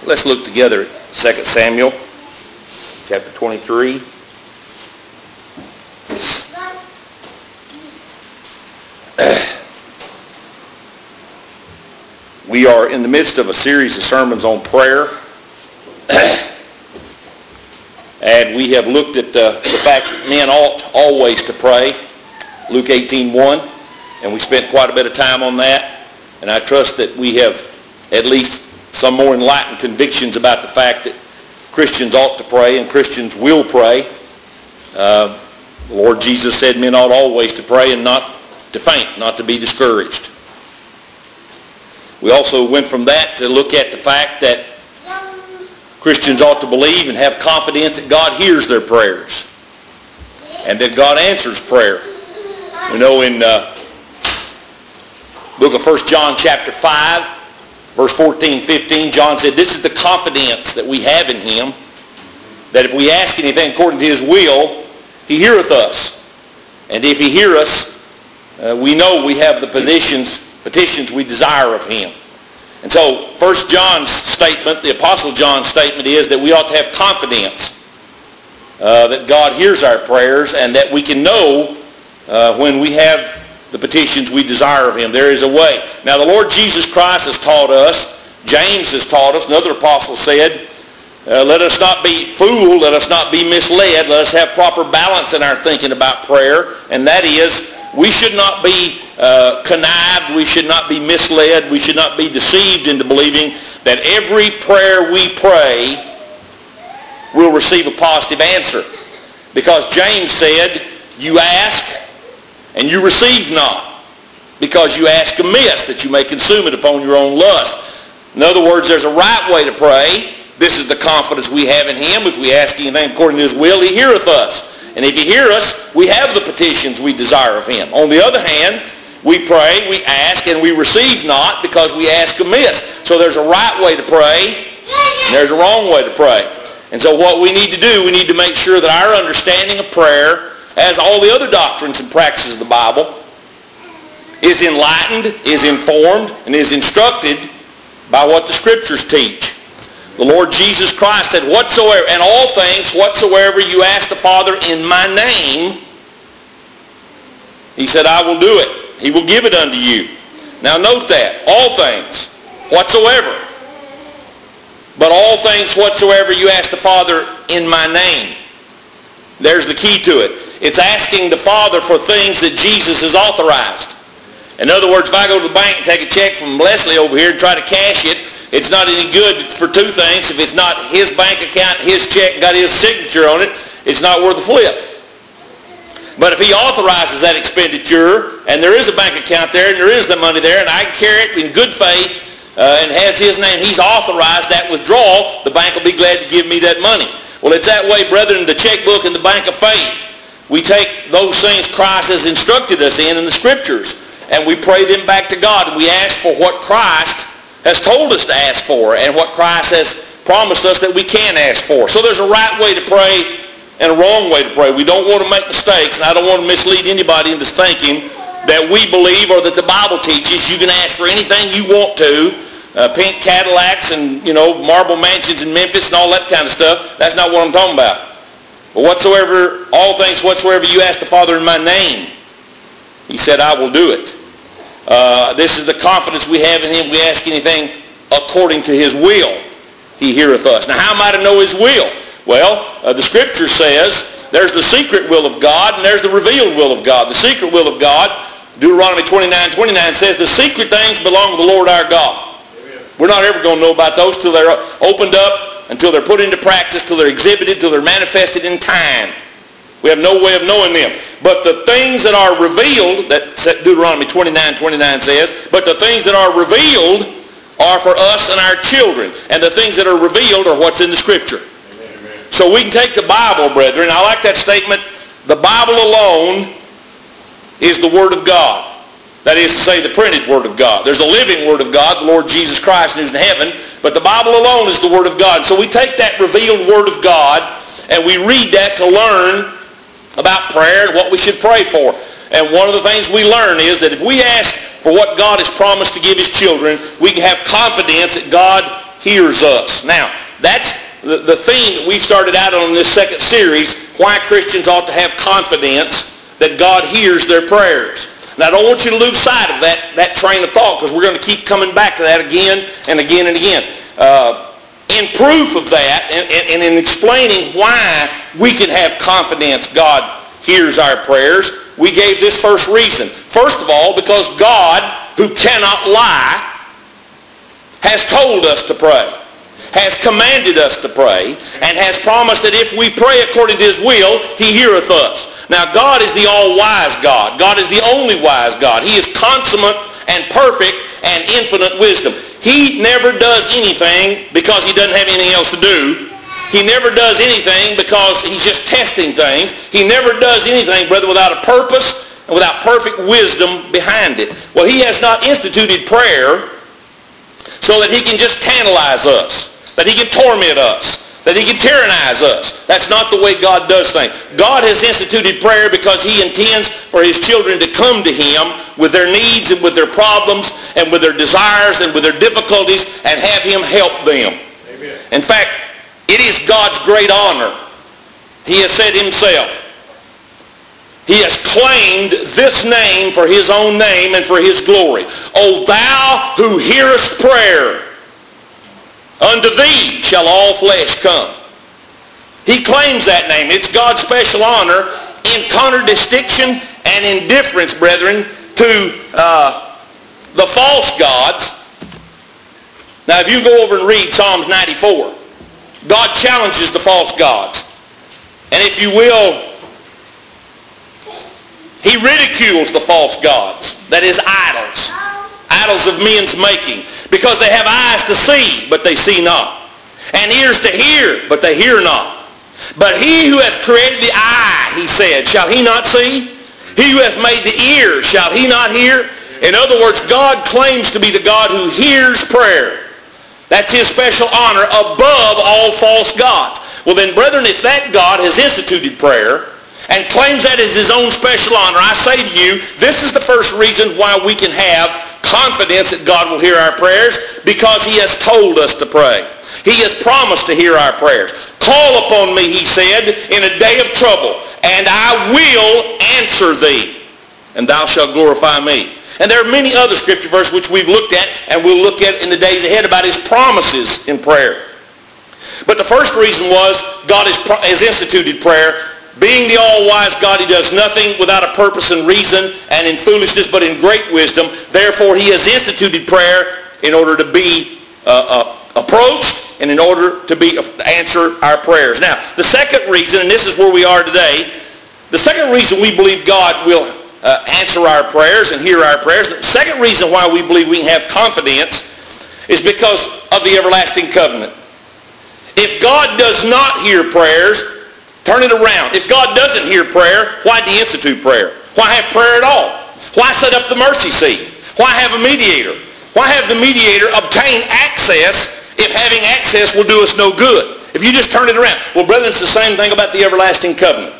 Let's look together at 2 Samuel chapter 23. We are in the midst of a series of sermons on prayer. And we have looked at the fact that men ought always to pray, Luke 18:1, and we spent quite a bit of time on that. And I trust that we have at least some more enlightened convictions about the fact that Christians ought to pray and Christians will pray. The Lord Jesus said men ought always to pray and not to faint, not to be discouraged. We also went from that to look at the fact that Christians ought to believe and have confidence that God hears their prayers and that God answers prayer. We know in book of 1 John chapter 5, verse 14, 15, John said, "This is the confidence that we have in him, that if we ask anything according to his will, he heareth us. And if he hear us, we know we have the petitions we desire of him." And so 1 John's statement, the Apostle John's statement is that we ought to have confidence that God hears our prayers and that we can know when we have the petitions we desire of him. There is a way. Now the Lord Jesus Christ has taught us, James has taught us, another apostle said, let us not be fooled, let us not be misled, let us have proper balance in our thinking about prayer, and that is, we should not be connived, we should not be misled, we should not be deceived into believing that every prayer we pray will receive a positive answer. Because James said, you ask and you receive not, because you ask amiss, that you may consume it upon your own lust. In other words, there's a right way to pray. This is the confidence we have in him. If we ask anything according to his will, he heareth us. And if he hear us, we have the petitions we desire of him. On the other hand, we pray, we ask, and we receive not because we ask amiss. So there's a right way to pray, and there's a wrong way to pray. And so what we need to do, we need to make sure that our understanding of prayer, as all the other doctrines and practices of the Bible, is enlightened, is informed, and is instructed by what the Scriptures teach. The Lord Jesus Christ said, whatsoever, and all things, whatsoever you ask the Father in my name, he said, I will do it. He will give it unto you. Now note that. All things, whatsoever. But all things whatsoever you ask the Father in my name. There's the key to it. It's asking the Father for things that Jesus has authorized. In other words, if I go to the bank and take a check from Leslie over here and try to cash it, it's not any good for two things. If it's not his bank account, his check, got his signature on it, it's not worth a flip. But if he authorizes that expenditure, and there is a bank account there, and there is the money there, and I carry it in good faith, and has his name, he's authorized that withdrawal, the bank will be glad to give me that money. Well, it's that way, brethren, the checkbook and the bank of faith. We take those things Christ has instructed us in the Scriptures, and we pray them back to God, and we ask for what Christ has told us to ask for and what Christ has promised us that we can ask for. So there's a right way to pray and a wrong way to pray. We don't want to make mistakes, and I don't want to mislead anybody into thinking that we believe or that the Bible teaches you can ask for anything you want to, pink Cadillacs and, marble mansions in Memphis and all that kind of stuff. That's not what I'm talking about. But whatsoever, all things whatsoever you ask the Father in my name, he said, I will do it. This is the confidence we have in him. We ask anything according to his will, he heareth us. Now, how am I to know his will? Well, the Scripture says there's the secret will of God and there's the revealed will of God. The secret will of God, Deuteronomy 29:29 says, the secret things belong to the Lord our God. Amen. We're not ever going to know about those till they're opened up, until they're put into practice, till they're exhibited, till they're manifested in time. We have no way of knowing them. But the things that are revealed, that Deuteronomy 29:29 says, but the things that are revealed are for us and our children. And the things that are revealed are what's in the Scripture. Amen. So we can take the Bible, brethren. I like that statement. The Bible alone is the Word of God. That is to say, the printed Word of God. There's a living Word of God, the Lord Jesus Christ, who's in heaven. But the Bible alone is the Word of God. So we take that revealed Word of God and we read that to learn about prayer and what we should pray for. And one of the things we learn is that if we ask for what God has promised to give his children, we can have confidence that God hears us. Now, that's the theme that we've started out on in this second series, why Christians ought to have confidence that God hears their prayers. Now, I don't want you to lose sight of that train of thought, because we're going to keep coming back to that again and again and again. In proof of that, and in explaining why we can have confidence God hears our prayers, we gave this first reason. First of all, because God, who cannot lie, has told us to pray, has commanded us to pray, and has promised that if we pray according to his will, he heareth us. Now, God is the all-wise God. God is the only wise God. He is consummate and perfect and infinite wisdom. He never does anything because he doesn't have anything else to do. He never does anything because he's just testing things. He never does anything, brother, without a purpose and without perfect wisdom behind it. Well, he has not instituted prayer so that he can just tantalize us, that he can torment us, that he can tyrannize us. That's not the way God does things. God has instituted prayer because he intends for his children to come to him with their needs and with their problems and with their desires and with their difficulties and have him help them. Amen. In fact, it is God's great honor. He has said himself, he has claimed this name for his own name and for his glory. O thou who hearest prayer, unto thee shall all flesh come. He claims that name. It's God's special honor in contradistinction and indifference, brethren, to the false gods. Now, if you go over and read Psalms 94, God challenges the false gods. And if you will, he ridicules the false gods, that is, idols. Idols of men's making, because they have eyes to see, but they see not, and ears to hear, but they hear not. But he who hath created the eye, he said, shall he not see? He who hath made the ear, shall he not hear? In other words, God claims to be the God who hears prayer. That's his special honor above all false gods. Well then, brethren, if that God has instituted prayer and claims that as his own special honor, I say to you, this is the first reason why we can have confidence that God will hear our prayers, because he has told us to pray. He has promised to hear our prayers. Call upon me, he said, in a day of trouble, and I will answer thee, and thou shalt glorify me. And there are many other scripture verses which we've looked at and we'll look at in the days ahead about his promises in prayer. But the first reason was God has instituted prayer. Being the all-wise God, he does nothing without a purpose and reason and in foolishness, but in great wisdom. Therefore, he has instituted prayer in order to be approached and in order to answer our prayers. Now, the second reason, and this is where we are today, the second reason we believe God will answer our prayers and hear our prayers, the second reason why we believe we can have confidence is because of the everlasting covenant. If God does not hear prayers, turn it around. If God doesn't hear prayer, why do you institute prayer? Why have prayer at all? Why set up the mercy seat? Why have a mediator? Why have the mediator obtain access if having access will do us no good? If you just turn it around. Well, brethren, it's the same thing about the everlasting covenant.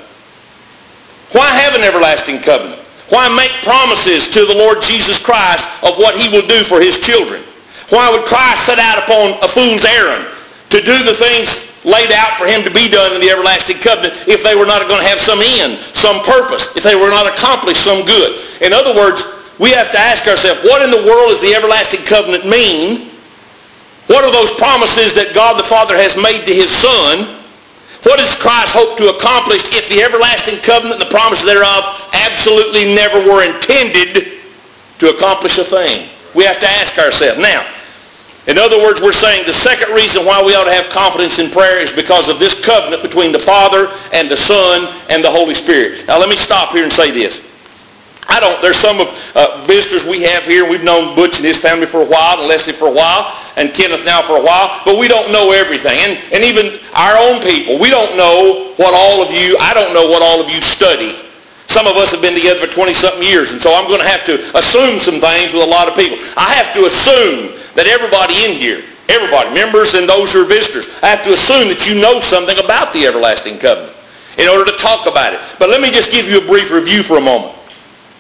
Why have an everlasting covenant? Why make promises to the Lord Jesus Christ of what he will do for his children? Why would Christ set out upon a fool's errand to do the things laid out for him to be done in the everlasting covenant if they were not going to have some end, some purpose, if they were not accomplished some good? In other words, we have to ask ourselves, what in the world does the everlasting covenant mean? What are those promises that God the Father has made to his Son? What does Christ hope to accomplish if the everlasting covenant and the promises thereof absolutely never were intended to accomplish a thing? We have to ask ourselves. Now, in other words, we're saying the second reason why we ought to have confidence in prayer is because of this covenant between the Father and the Son and the Holy Spirit. Now, let me stop here and say this. There's some visitors we have here. We've known Butch and his family for a while, and Leslie for a while, and Kenneth now for a while, but we don't know everything. And even our own people, we don't know what I don't know what all of you study. Some of us have been together for 20-something years, and so I'm going to have to assume some things with a lot of people. I have to assume that everybody in here, everybody, members and those who are visitors, I have to assume that you know something about the everlasting covenant in order to talk about it. But let me just give you a brief review for a moment.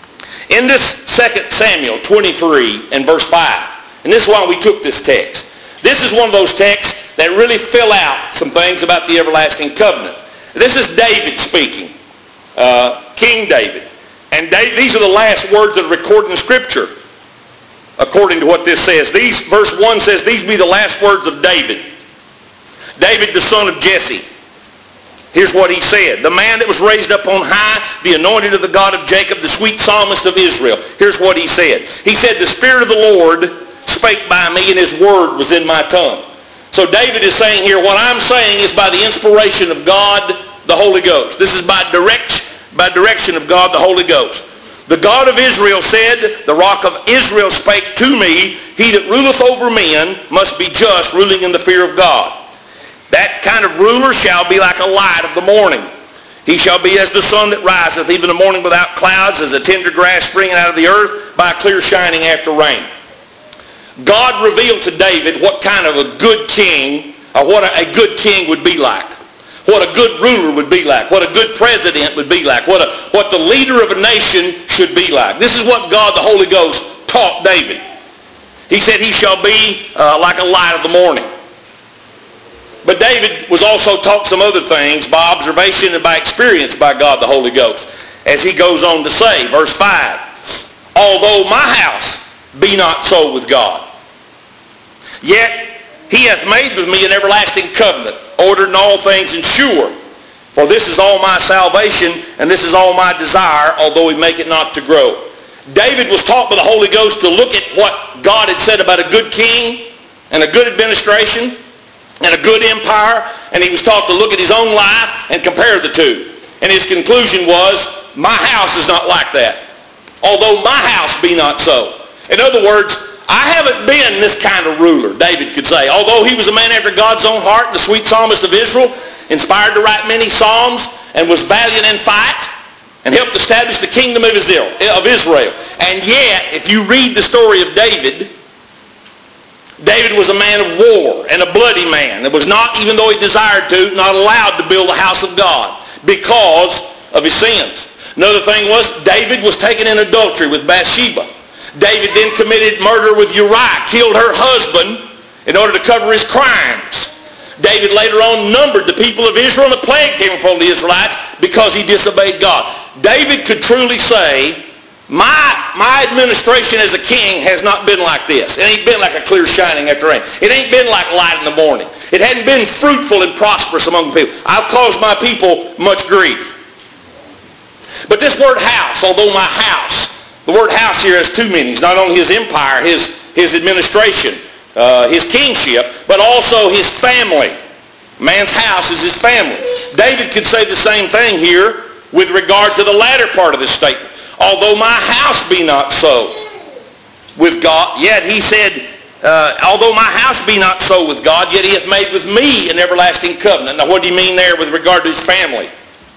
In this 2 Samuel 23 and verse 5, and this is why we took this text, This is one of those texts that really fill out some things about the everlasting covenant. This is David speaking, King David. And these are the last words that are recorded in Scripture, according to what this says. Verse 1 says, these be the last words of David. David, the son of Jesse. Here's what he said. The man that was raised up on high, the anointed of the God of Jacob, the sweet psalmist of Israel. Here's what he said. He said, the Spirit of the Lord spake by me, and his word was in my tongue. So David is saying here, what I'm saying is by the inspiration of God, the Holy Ghost. This is by direction of God, the Holy Ghost. The God of Israel said, the rock of Israel spake to me, he that ruleth over men must be just, ruling in the fear of God. That kind of ruler shall be like a light of the morning. He shall be as the sun that riseth, even the morning without clouds, as a tender grass springing out of the earth, by a clear shining after rain. God revealed to David what kind of a good king, or what a good king would be like. What a good ruler would be like. What a good president would be like. What the leader of a nation should be like. This is what God, the Holy Ghost, taught David. He said he shall be like a light of the morning. But David was also taught some other things by observation and by experience by God, the Holy Ghost. As he goes on to say, verse 5, although my house be not so with God, yet he hath made with me an everlasting covenant, ordered in all things and sure. For this is all my salvation, and this is all my desire, although he make it not to grow. David was taught by the Holy Ghost to look at what God had said about a good king and a good administration and a good empire, and he was taught to look at his own life and compare the two. And his conclusion was, my house is not like that, although my house be not so. In other words, I haven't been this kind of ruler, David could say. Although he was a man after God's own heart, the sweet psalmist of Israel, inspired to write many psalms, and was valiant in fight, and helped establish the kingdom of Israel. And yet, if you read the story of David, David was a man of war and a bloody man. It was not, even though he desired to, not allowed to build the house of God because of his sins. Another thing was, David was taken in adultery with Bathsheba. David then committed murder with Uriah, killed her husband in order to cover his crimes. David later on numbered the people of Israel, and the plague came upon the Israelites because he disobeyed God. David could truly say, my administration as a king has not been like this. It ain't been like a clear shining after rain. It ain't been like light in the morning. It hadn't been fruitful and prosperous among the people. I've caused my people much grief. But this word house, although my house, the word house here has two meanings. Not only his empire, his administration, his kingship, but also his family. Man's house is his family. David could say the same thing here with regard to the latter part of this statement. Although my house be not so with God, yet he said, although my house be not so with God, yet he hath made with me an everlasting covenant. Now what do you mean there with regard to his family?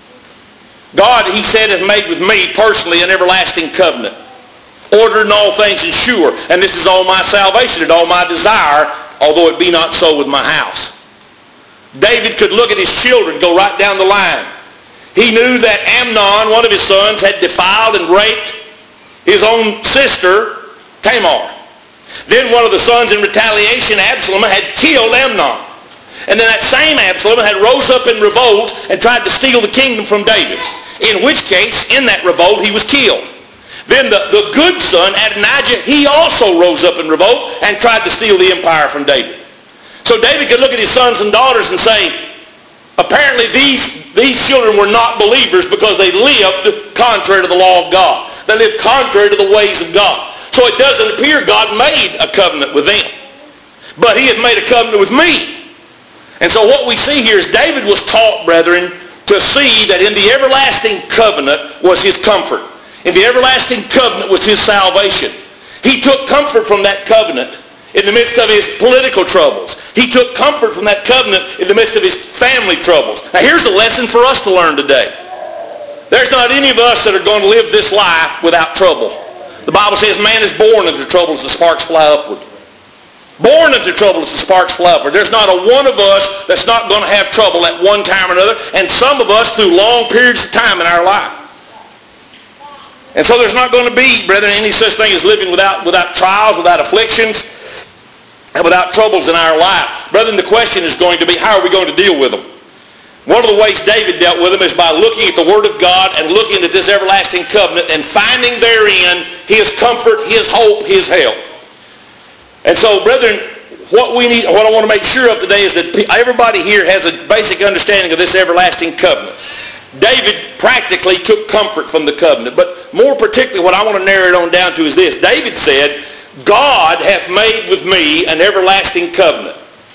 God, he said, hath made with me personally an everlasting covenant, ordered in all things and sure. And this is all my salvation and all my desire, although it be not so with my house. David could look at his children, go right down the line. He knew that Amnon, one of his sons, had defiled and raped his own sister, Tamar. Then one of the sons, in retaliation, Absalom, had killed Amnon. And then that same Absalom had rose up in revolt and tried to steal the kingdom from David. In which case, in that revolt, he was killed. Then the good son, Adonijah, he also rose up in revolt and tried to steal the empire from David. So David could look at his sons and daughters and say, apparently these children were not believers because they lived contrary to the law of God. They lived contrary to the ways of God. So it doesn't appear God made a covenant with them. But he has made a covenant with me. And so what we see here is David was taught, brethren, to see that in the everlasting covenant was his comfort. In the everlasting covenant was his salvation. He took comfort from that covenant in the midst of his political troubles. He took comfort from that covenant in the midst of his family troubles. Now here's a lesson for us to learn today. There's not any of us that are going to live this life without trouble. The Bible says man is born into trouble as the sparks fly upward. Born into trouble as the sparks fly upward. There's not a one of us that's not going to have trouble at one time or another, and some of us through long periods of time in our life. And so there's not going to be, brethren, any such thing as living without trials, without afflictions. and without troubles in our life. Brethren, the question is going to be, how are we going to deal with them? One of the ways David dealt with them is by looking at the Word of God and looking at this everlasting covenant and finding therein his comfort, his hope, his help. And so, brethren, what I want to make sure of today is that everybody here has a basic understanding of this everlasting covenant. David practically took comfort from the covenant, but more particularly what I want to narrow it on down to is this. David said, God hath made with me an everlasting covenant,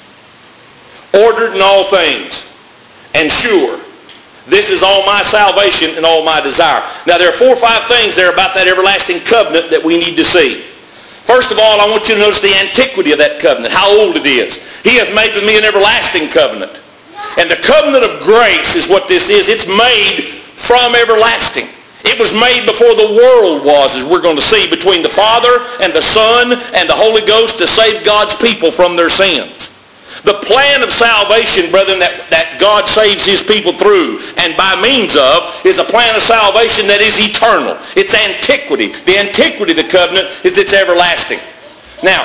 ordered in all things, and sure. This is all my salvation and all my desire. Now there are 4 or 5 things there about that everlasting covenant that we need to see. First of all, I want you to notice the antiquity of that covenant, how old it is. He hath made with me an everlasting covenant. And the covenant of grace is what this is. It's made from everlasting. It was made before the world was, as we're going to see, between the Father and the Son and the Holy Ghost to save God's people from their sins. The plan of salvation, brethren, that God saves his people through and by means of is a plan of salvation that is eternal. It's antiquity. The antiquity of the covenant is it's everlasting. Now,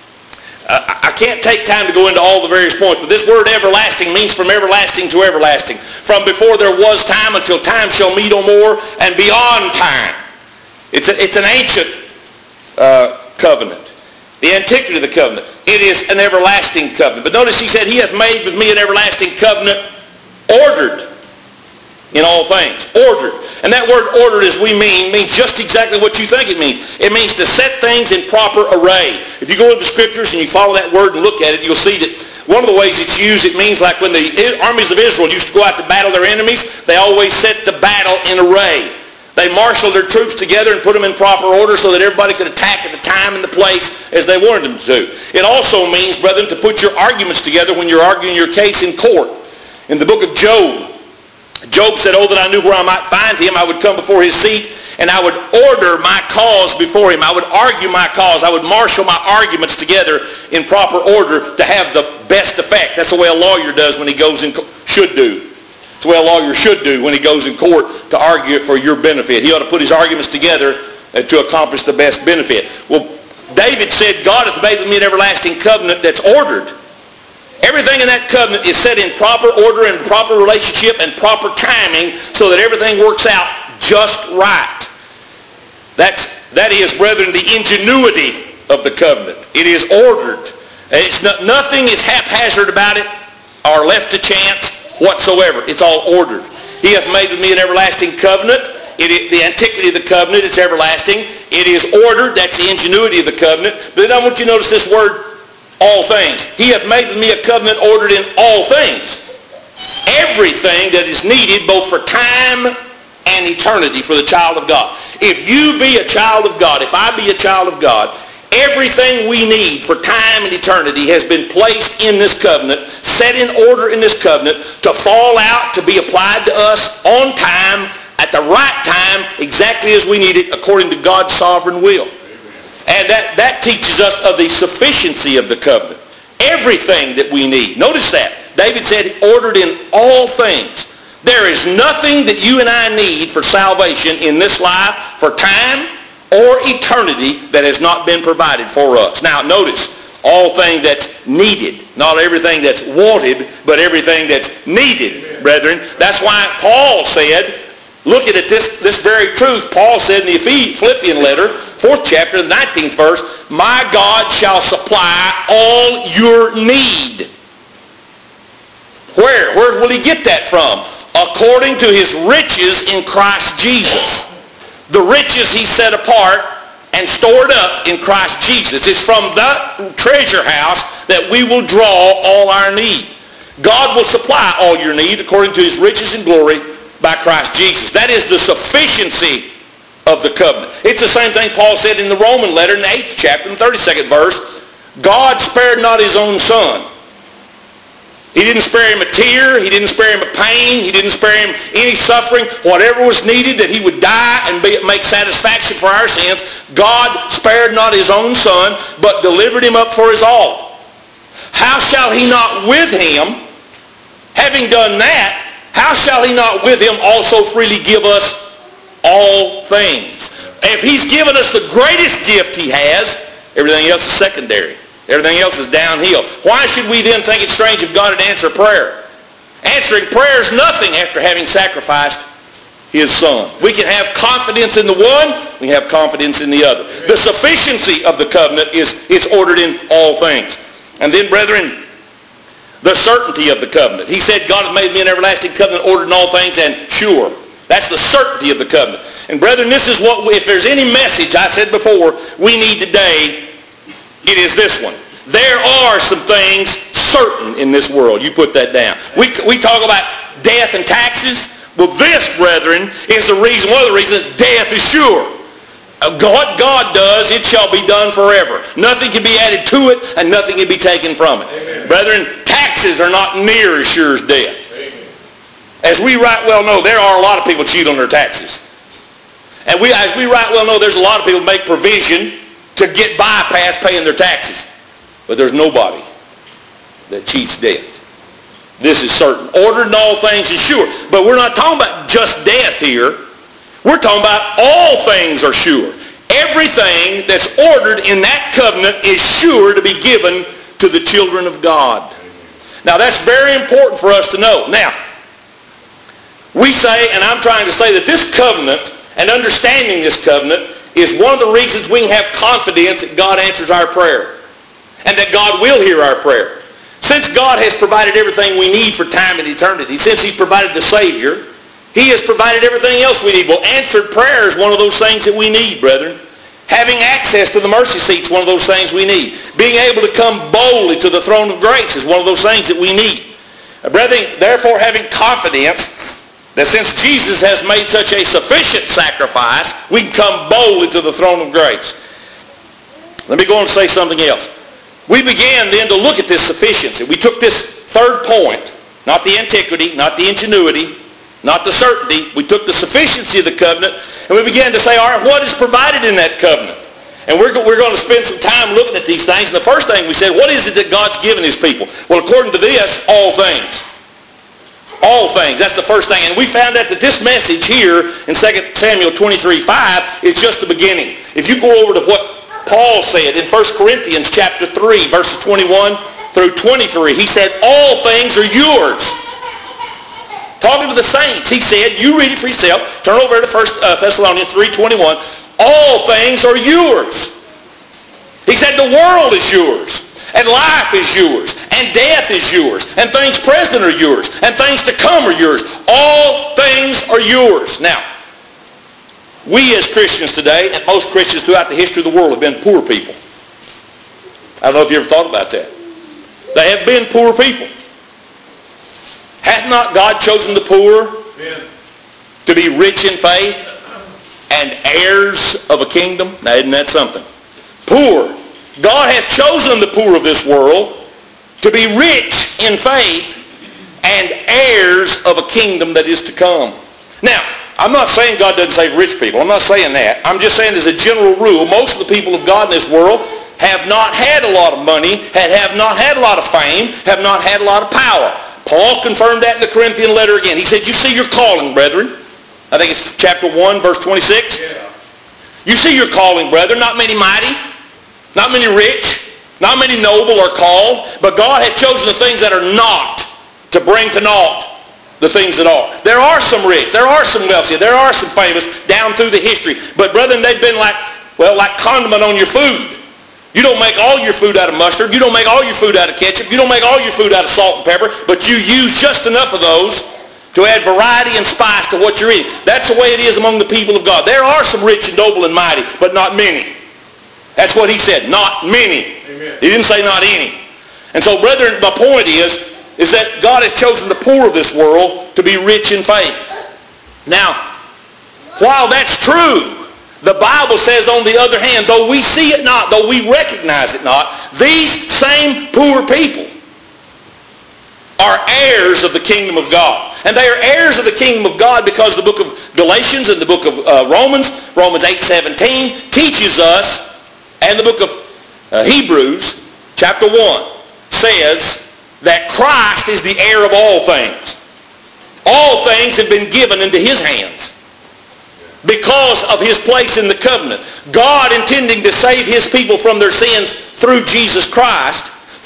I can't take time to go into all the various points, but this word everlasting means from everlasting to everlasting. From before there was time until time shall meet no more and beyond time. It's an ancient covenant. The antiquity of the covenant. It is an everlasting covenant. But notice he said, he hath made with me an everlasting covenant, ordered in all things. Ordered. And that word ordered, as we means just exactly what you think it means. It means to set things in proper array. If you go into the Scriptures and you follow that word and look at it, you'll see that one of the ways it's used, it means like when the armies of Israel used to go out to battle their enemies, they always set the battle in array. They marshaled their troops together and put them in proper order so that everybody could attack at the time and the place as they wanted them to. It also means, brethren, to put your arguments together when you're arguing your case in court. In the book of Job, Job said, oh, that I knew where I might find him. I would come before his seat and I would order my cause before him. I would argue my cause. I would marshal my arguments together in proper order to have the best effect. That's the way a lawyer does when he goes in, should do. It's the way a lawyer should do when he goes in court to argue it for your benefit. He ought to put his arguments together to accomplish the best benefit. Well, David said, God hath made with me an everlasting covenant that's ordered. Everything in that covenant is set in proper order and proper relationship and proper timing so that everything works out just right. That is, brethren, the ingenuity of the covenant. It is ordered. Nothing is haphazard about it or left to chance whatsoever. It's all ordered. He hath made with me an everlasting covenant. The antiquity of the covenant is everlasting. It is ordered. That's the ingenuity of the covenant. But then I want you to notice this word, all things. He hath made with me a covenant ordered in all things. Everything that is needed both for time and eternity for the child of God. If you be a child of God, if I be a child of God, everything we need for time and eternity has been placed in this covenant, set in order in this covenant to fall out, to be applied to us on time, at the right time, exactly as we need it, according to God's sovereign will. And that teaches us of the sufficiency of the covenant. Everything that we need. Notice that. David said, ordered in all things. There is nothing that you and I need for salvation in this life, for time or eternity, that has not been provided for us. Now notice, all things that's needed. Not everything that's wanted, but everything that's needed, brethren. That's why Paul said, looking at this very truth, Paul said in the Philippian letter, 4th chapter, the 19th verse, my God shall supply all your need. Where will he get that from? According to his riches in Christ Jesus. The riches he set apart and stored up in Christ Jesus. It's from that treasure house that we will draw all our need. God will supply all your need according to his riches and glory by Christ Jesus. That is the sufficiency of the covenant. It's the same thing Paul said in the Roman letter in the 8th chapter and 32nd verse. God spared not his own son. He didn't spare him a tear. He didn't spare him a pain. He didn't spare him any suffering. Whatever was needed that he would die and make satisfaction for our sins, God spared not his own son, but delivered him up for us all. How shall he not with him, having done that, how shall he not with him also freely give us all things? If he's given us the greatest gift he has, everything else is secondary. Everything else is downhill. Why should we then think it's strange if God would answer prayer? Answering prayer is nothing after having sacrificed his Son. We can have confidence in the one, we have confidence in the other. The sufficiency of the covenant is ordered in all things. And then, brethren, the certainty of the covenant. He said, God has made me an everlasting covenant, ordered in all things, and sure. That's the certainty of the covenant. And brethren, this is what, if there's any message, I said before, we need today, it is this one. There are some things certain in this world. You put that down. We talk about death and taxes. Well, this, brethren, is one of the reasons death is sure. What God does, it shall be done forever. Nothing can be added to it, and nothing can be taken from it. Amen. Brethren, taxes are not near as sure as death. Amen. As we right well know, there are a lot of people cheat on their taxes. And as we right well know, there's a lot of people make provision to get by past paying their taxes. But there's nobody that cheats death. This is certain. Ordered in all things is sure. But we're not talking about just death here. We're talking about all things are sure. Everything that's ordered in that covenant is sure to be given to the children of God. Now that's very important for us to know. Now, we say, and I'm trying to say, that this covenant and understanding this covenant is one of the reasons we can have confidence that God answers our prayer and that God will hear our prayer. Since God has provided everything we need for time and eternity, since he's provided the Savior, he has provided everything else we need. Well, answered prayer is one of those things that we need, brethren. Having access to the mercy seat is one of those things we need. Being able to come boldly to the throne of grace is one of those things that we need. Brethren, therefore, having confidence that since Jesus has made such a sufficient sacrifice, we can come boldly to the throne of grace. Let me go on and say something else. We began then to look at this sufficiency. We took this third point, not the antiquity, not the ingenuity, not the certainty. We took the sufficiency of the covenant, and we began to say, all right, what is provided in that covenant? And we're going to spend some time looking at these things. And the first thing we said, what is it that God's given his people? Well, according to this, all things. All things. That's the first thing. And we found out that this message here in 2 Samuel 23:5 is just the beginning. If you go over to what Paul said in 1 Corinthians chapter 3, verses 21 through 23, he said, all things are yours. Talking to the saints, he said, you read it for yourself. Turn over to 1 Thessalonians 3:21. All things are yours. He said, the world is yours, and life is yours, and death is yours, and things present are yours, and things to come are yours. All things are yours. Now, we as Christians today, and most Christians throughout the history of the world, have been poor people. I don't know if you ever thought about that. They have been poor people. Hath not God chosen the poor to be rich in faith and heirs of a kingdom? Now, isn't that something? Poor. God hath chosen the poor of this world to be rich in faith and heirs of a kingdom that is to come. Now, I'm not saying God doesn't save rich people. I'm not saying that. I'm just saying as a general rule, most of the people of God in this world have not had a lot of money, have not had a lot of fame, have not had a lot of power. Paul confirmed that in the Corinthian letter again. He said, you see your calling, brethren. I think it's chapter 1, verse 26. Yeah. You see your calling, brethren. Not many mighty, not many rich, not many noble are called, but God hath chosen the things that are not to bring to naught the things that are. There are some rich, there are some wealthy, there are some famous down through the history. But brethren, they've been like condiment on your food. You don't make all your food out of mustard. You don't make all your food out of ketchup. You don't make all your food out of salt and pepper. But you use just enough of those to add variety and spice to what you're eating. That's the way it is among the people of God. There are some rich and noble and mighty, but not many. That's what he said, not many. Amen. He didn't say not any. And so, brethren, my point is that God has chosen the poor of this world to be rich in faith. Now, while that's true, the Bible says, on the other hand, though we see it not, though we recognize it not, these same poor people are heirs of the kingdom of God. And they are heirs of the kingdom of God because the book of Galatians and the book of Romans 8:17, teaches us, and the book of Hebrews, chapter 1, says that Christ is the heir of all things. All things have been given into his hands. because of his place in the covenant. God intending to save his people from their sins through Jesus Christ,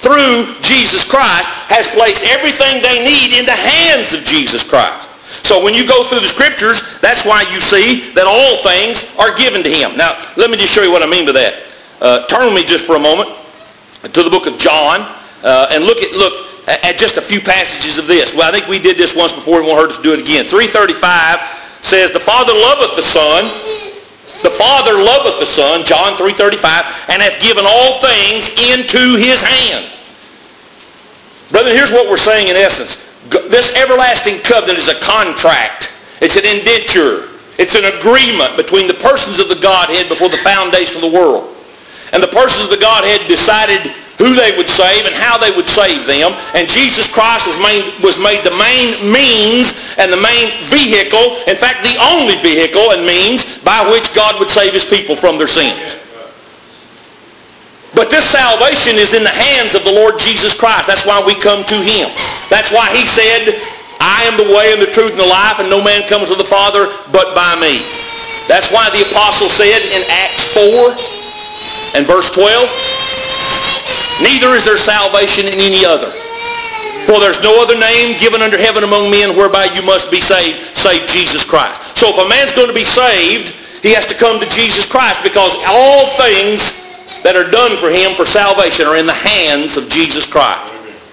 has placed everything they need in the hands of Jesus Christ. So when you go through the Scriptures, that's why you see that all things are given to him. Now, let me just show you what I mean by that. Turn with me just for a moment to the book of John and look at just a few passages of this. Well, I think we did this once before and won't hurt us to do it again. 3:35 says, the Father loveth the Son, John 3:35, and hath given all things into his hand. Brethren, here's what we're saying in essence. This everlasting covenant is a contract. It's an indenture. It's an agreement between the persons of the Godhead before the foundation of the world. And the persons of the Godhead decided who they would save and how they would save them. And Jesus Christ was made the main means and the main vehicle, in fact, the only vehicle and means by which God would save his people from their sins. But this salvation is in the hands of the Lord Jesus Christ. That's why we come to him. That's why he said, I am the way and the truth and the life, and no man comes to the Father but by me. That's why the apostle said in Acts 4 and verse 12, neither is there salvation in any other. For there's no other name given under heaven among men whereby you must be saved, save Jesus Christ. So if a man's going to be saved, he has to come to Jesus Christ, because all things that are done for him for salvation are in the hands of Jesus Christ.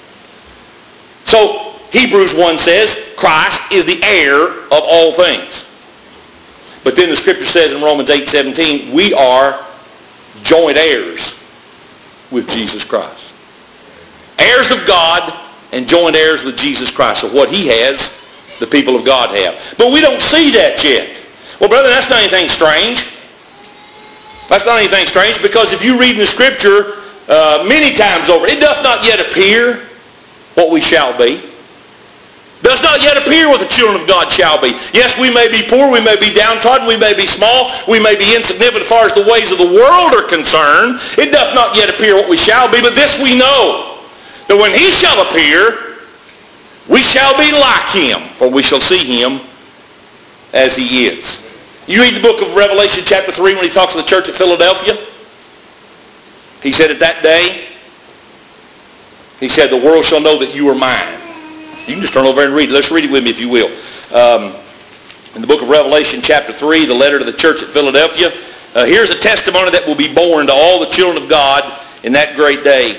So Hebrews 1 says, Christ is the heir of all things. But then the Scripture says in Romans 8:17, we are joint heirs with Jesus Christ. Heirs of God and joint heirs with Jesus Christ. So what he has, the people of God have. But we don't see that yet. Well, brother, that's not anything strange. That's not anything strange, because if you read in the Scripture many times over, it doth not yet appear what we shall be. Does not yet appear what the children of God shall be. Yes, we may be poor, we may be downtrodden, we may be small, we may be insignificant as far as the ways of the world are concerned. It doth not yet appear what we shall be, but this we know, that when he shall appear, we shall be like him, for we shall see him as he is. You read the book of Revelation chapter 3 when he talks to the church at Philadelphia. He said, at that day, he said, the world shall know that you are mine. You can just turn over and read it. Let's read it with me if you will. In the book of Revelation chapter 3, the letter to the church at Philadelphia, here's a testimony that will be borne to all the children of God in that great day.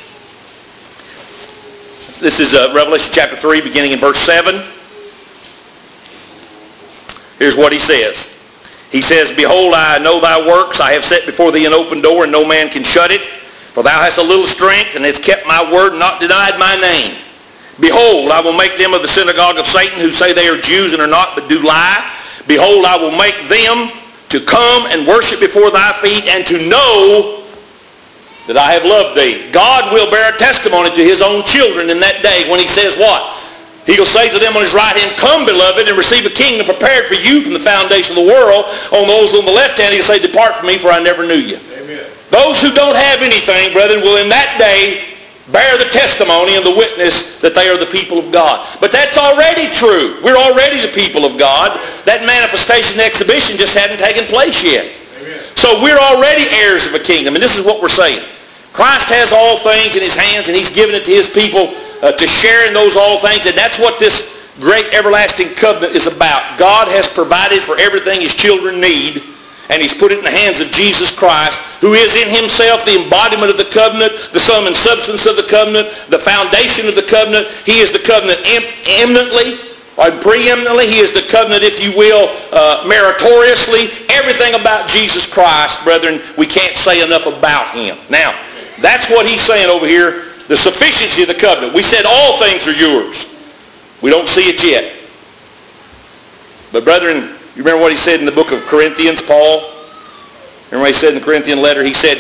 This is Revelation chapter 3, beginning in verse 7. Here's what he says. He says, behold, I know thy works. I have set before thee an open door, and no man can shut it. For thou hast a little strength, and hast kept my word, and not denied my name. Behold, I will make them of the synagogue of Satan, who say they are Jews and are not, but do lie. Behold, I will make them to come and worship before thy feet, and to know that I have loved thee. God will bear testimony to his own children in that day when he says what? He'll say to them on his right hand, come, beloved, and receive a kingdom prepared for you from the foundation of the world. On those on the left hand, he'll say, depart from me, for I never knew you. Amen. Those who don't have anything, brethren, will in that day bear the testimony and the witness that they are the people of God. But that's already true. We're already the people of God. That manifestation and exhibition just hadn't taken place yet. Amen. So we're already heirs of a kingdom, and this is what we're saying. Christ has all things in his hands, and he's given it to his people to share in those all things, and that's what this great everlasting covenant is about. God has provided for everything his children need, and he's put it in the hands of Jesus Christ, who is in himself the embodiment of the covenant, the sum and substance of the covenant, the foundation of the covenant. He is the covenant eminently, or preeminently. He is the covenant, if you will, meritoriously. Everything about Jesus Christ, brethren, we can't say enough about him. Now, that's what he's saying over here, the sufficiency of the covenant. We said all things are yours. We don't see it yet. But brethren, you remember what he said in the book of Corinthians, Paul? Remember what he said in the Corinthian letter? He said,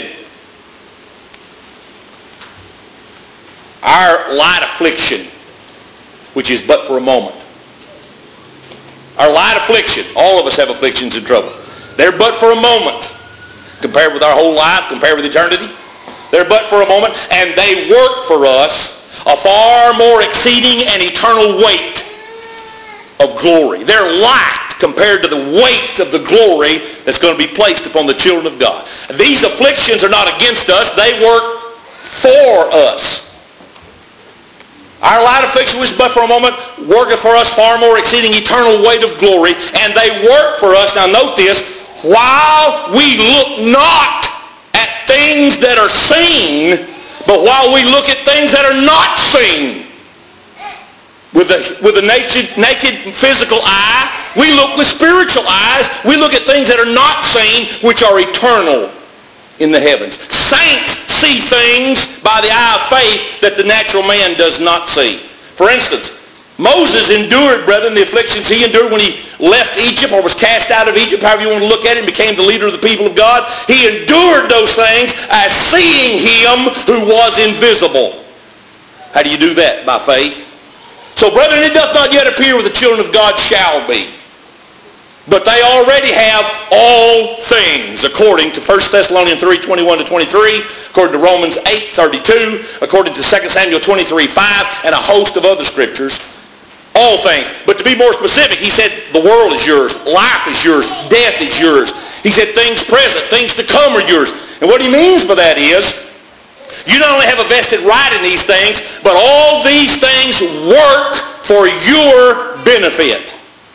our light affliction, which is but for a moment. Our light affliction, all of us have afflictions and trouble. They're but for a moment. Compared with our whole life, compared with eternity. They're but for a moment, and they work for us a far more exceeding and eternal weight of glory. They're light compared to the weight of the glory that's going to be placed upon the children of God. These afflictions are not against us. They work for us. Our light affliction, which but for a moment, worketh for us far more exceeding eternal weight of glory. And they work for us, now note this, while we look not at things that are seen, but while we look at things that are not seen. With a naked physical eye, we look with spiritual eyes. We look at things that are not seen, which are eternal in the heavens. Saints see things by the eye of faith that the natural man does not see. For instance, Moses endured, brethren, the afflictions he endured when he left Egypt or was cast out of Egypt, however you want to look at it, and became the leader of the people of God. He endured those things as seeing him who was invisible. How do you do that? By faith. So, brethren, it doth not yet appear what the children of God shall be. But they already have all things, according to 1 Thessalonians 3, 21-23, according to Romans 8, 32, according to 2 Samuel 23, 5, and a host of other scriptures. All things. But to be more specific, he said the world is yours, life is yours, death is yours. He said things present, things to come are yours. And what he means by that is, you not only have a vested right in these things, but all these things work for your benefit.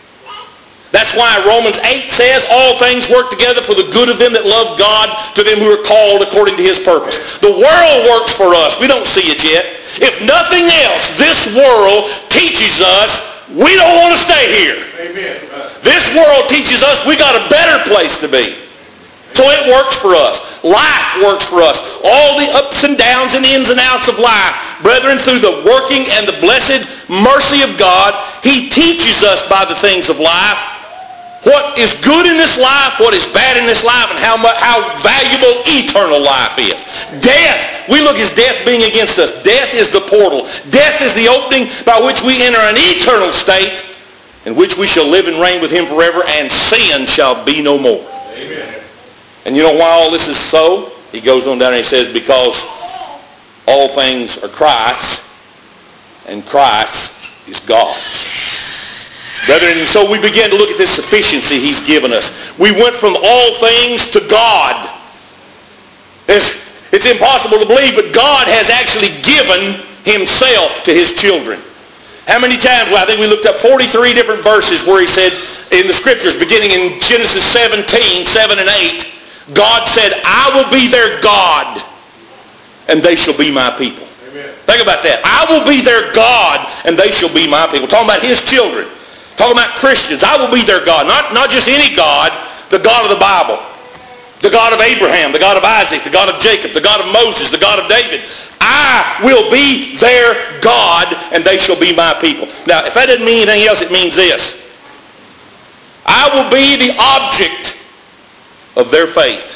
That's why Romans 8 says all things work together for the good of them that love God, to them who are called according to his purpose. The world works for us. We don't see it yet. If nothing else, this world teaches us we don't want to stay here. Amen. This world teaches us we got a better place to be. So it works for us. Life works for us. All the ups and downs and ins and outs of life, brethren, through the working and the blessed mercy of God, he teaches us by the things of life what is good in this life, what is bad in this life, and how valuable eternal life is. Death, we look at death being against us. Death is the portal. Death is the opening by which we enter an eternal state in which we shall live and reign with him forever, and sin shall be no more. Amen. And you know why all this is so? He goes on down and he says, because all things are Christ's, and Christ is God's. Brethren, and so we begin to look at this sufficiency he's given us. We went from all things to God. It's impossible to believe, but God has actually given himself to his children. How many times? Well, I think we looked up 43 different verses where he said in the scriptures, beginning in Genesis 17, 7 and 8, God said, I will be their God, and they shall be my people. Amen. Think about that. I will be their God, and they shall be my people. Talking about his children. Talking about Christians. I will be their God. Not just any God, the God of the Bible. The God of Abraham, the God of Isaac, the God of Jacob, the God of Moses, the God of David. I will be their God, and they shall be my people. Now, if that doesn't mean anything else, it means this. I will be the object of their faith.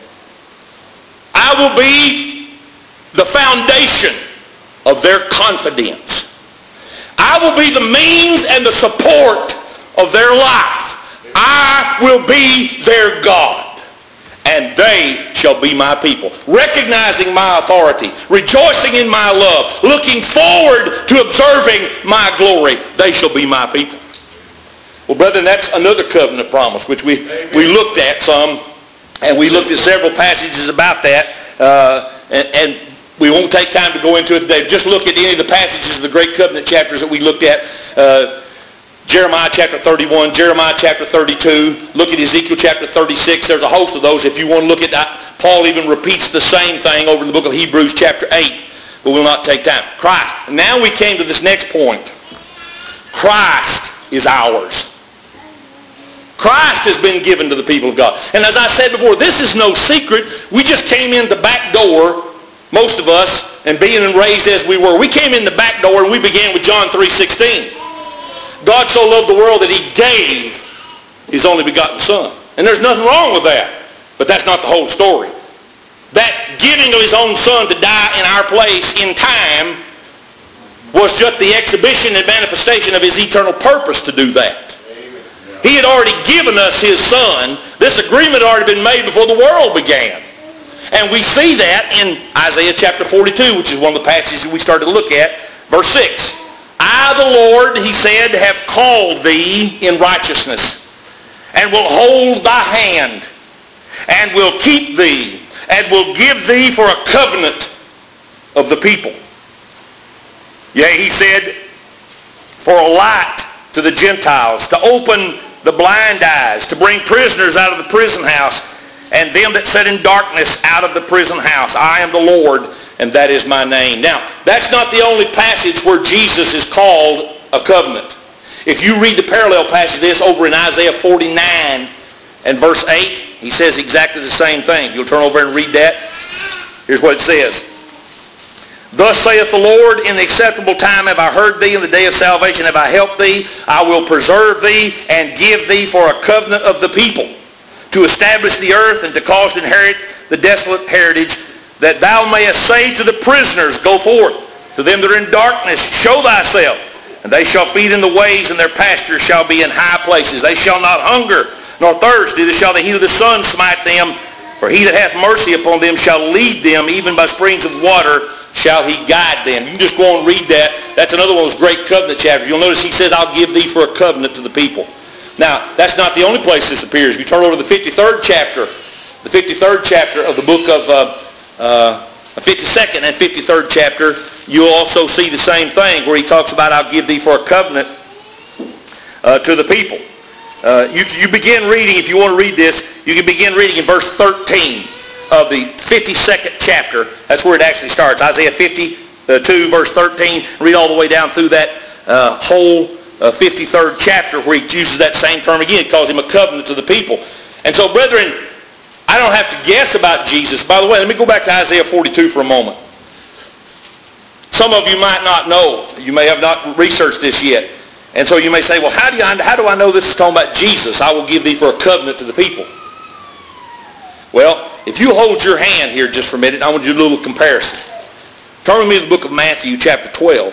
I will be the foundation of their confidence. I will be the means and the support of their life. I will be their God, and they shall be my people. Recognizing my authority, rejoicing in my love, looking forward to observing my glory, they shall be my people. Well, brethren, that's another covenant promise, which we looked at some, and we looked at several passages about that, and we won't take time to go into it today. Just look at any of the passages of the Great Covenant chapters that we looked at. Jeremiah chapter 31, Jeremiah chapter 32. Look at Ezekiel chapter 36. There's a host of those. If you want to look at that, Paul even repeats the same thing over in the book of Hebrews chapter 8. But we'll not take time. Christ. Now we came to this next point. Christ is ours. Christ has been given to the people of God. And as I said before, this is no secret. We just came in the back door, most of us, and being raised as we were. We came in the back door and we began with John 3:16. God so loved the world that he gave his only begotten Son. And there's nothing wrong with that. But that's not the whole story. That giving of his own Son to die in our place in time was just the exhibition and manifestation of his eternal purpose to do that. He had already given us his Son. This agreement had already been made before the world began. And we see that in Isaiah chapter 42, which is one of the passages we started to look at, verse 6. I, the Lord, he said, have called thee in righteousness. and will hold thy hand, and will keep thee, and will give thee for a covenant of the people. Yea, he said, for a light to the Gentiles, to open the blind eyes, to bring prisoners out of the prison house, and them that sat in darkness out of the prison house. I am the Lord, and that is my name. Now, that's not the only passage where Jesus is called a covenant. If you read the parallel passage of this over in Isaiah 49 and verse 8, he says exactly the same thing. If you'll turn over and read that, here's what it says. Thus saith the Lord, in the acceptable time have I heard thee, in the day of salvation have I helped thee. I will preserve thee and give thee for a covenant of the people, to establish the earth and to cause to inherit the desolate heritage, that thou mayest say to the prisoners, go forth. To them that are in darkness, show thyself. And they shall feed in the ways, and their pastures shall be in high places. They shall not hunger nor thirst, neither shall the heat of the sun smite them. For he that hath mercy upon them shall lead them, even by springs of water shall he guide them. You can just go on and read that. That's another one of those great covenant chapters. You'll notice he says, I'll give thee for a covenant to the people. Now, that's not the only place this appears. If you turn over to the 53rd chapter of the book of 52nd and 53rd chapter, you'll also see the same thing where he talks about, I'll give thee for a covenant to the people. You begin reading, if you want to read this, you can begin reading in verse 13 of the 52nd chapter. That's where it actually starts. Isaiah 52, verse 13. Read all the way down through that whole 53rd chapter where he uses that same term again. He calls him a covenant to the people. And so, brethren, I don't have to guess about Jesus. By the way, let me go back to Isaiah 42 for a moment. Some of you might not know. You may have not researched this yet. And so you may say, well, how do I know this is talking about Jesus? I will give thee for a covenant to the people. Well, if you hold your hand here just for a minute, I want you to do a little comparison. Turn with me to the book of Matthew, chapter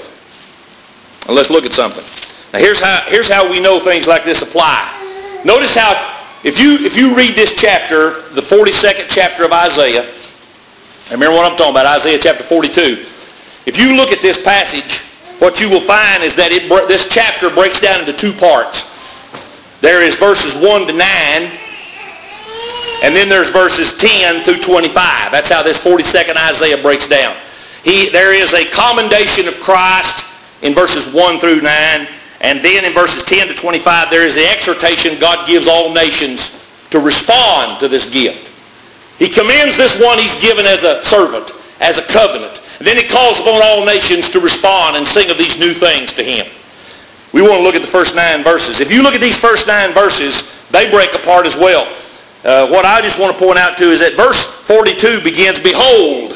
12. And let's look at something. Now here's how we know things like this apply. Notice how, if you read this chapter, the 42nd chapter of Isaiah, remember what I'm talking about, Isaiah chapter 42. If you look at this passage, what you will find is that this chapter breaks down into two parts. There is verses 1 to 9, and then there's verses 10 through 25. That's how this 42nd Isaiah breaks down. There is a commendation of Christ in verses 1 through 9, and then in verses 10 to 25, there is the exhortation God gives all nations to respond to this gift. He commends this one he's given as a servant, as a covenant. And then he calls upon all nations to respond and sing of these new things to him. We want to look at the first 9 verses. If you look at these first 9 verses, they break apart as well. What I just want to point out too is that verse 42 begins, behold,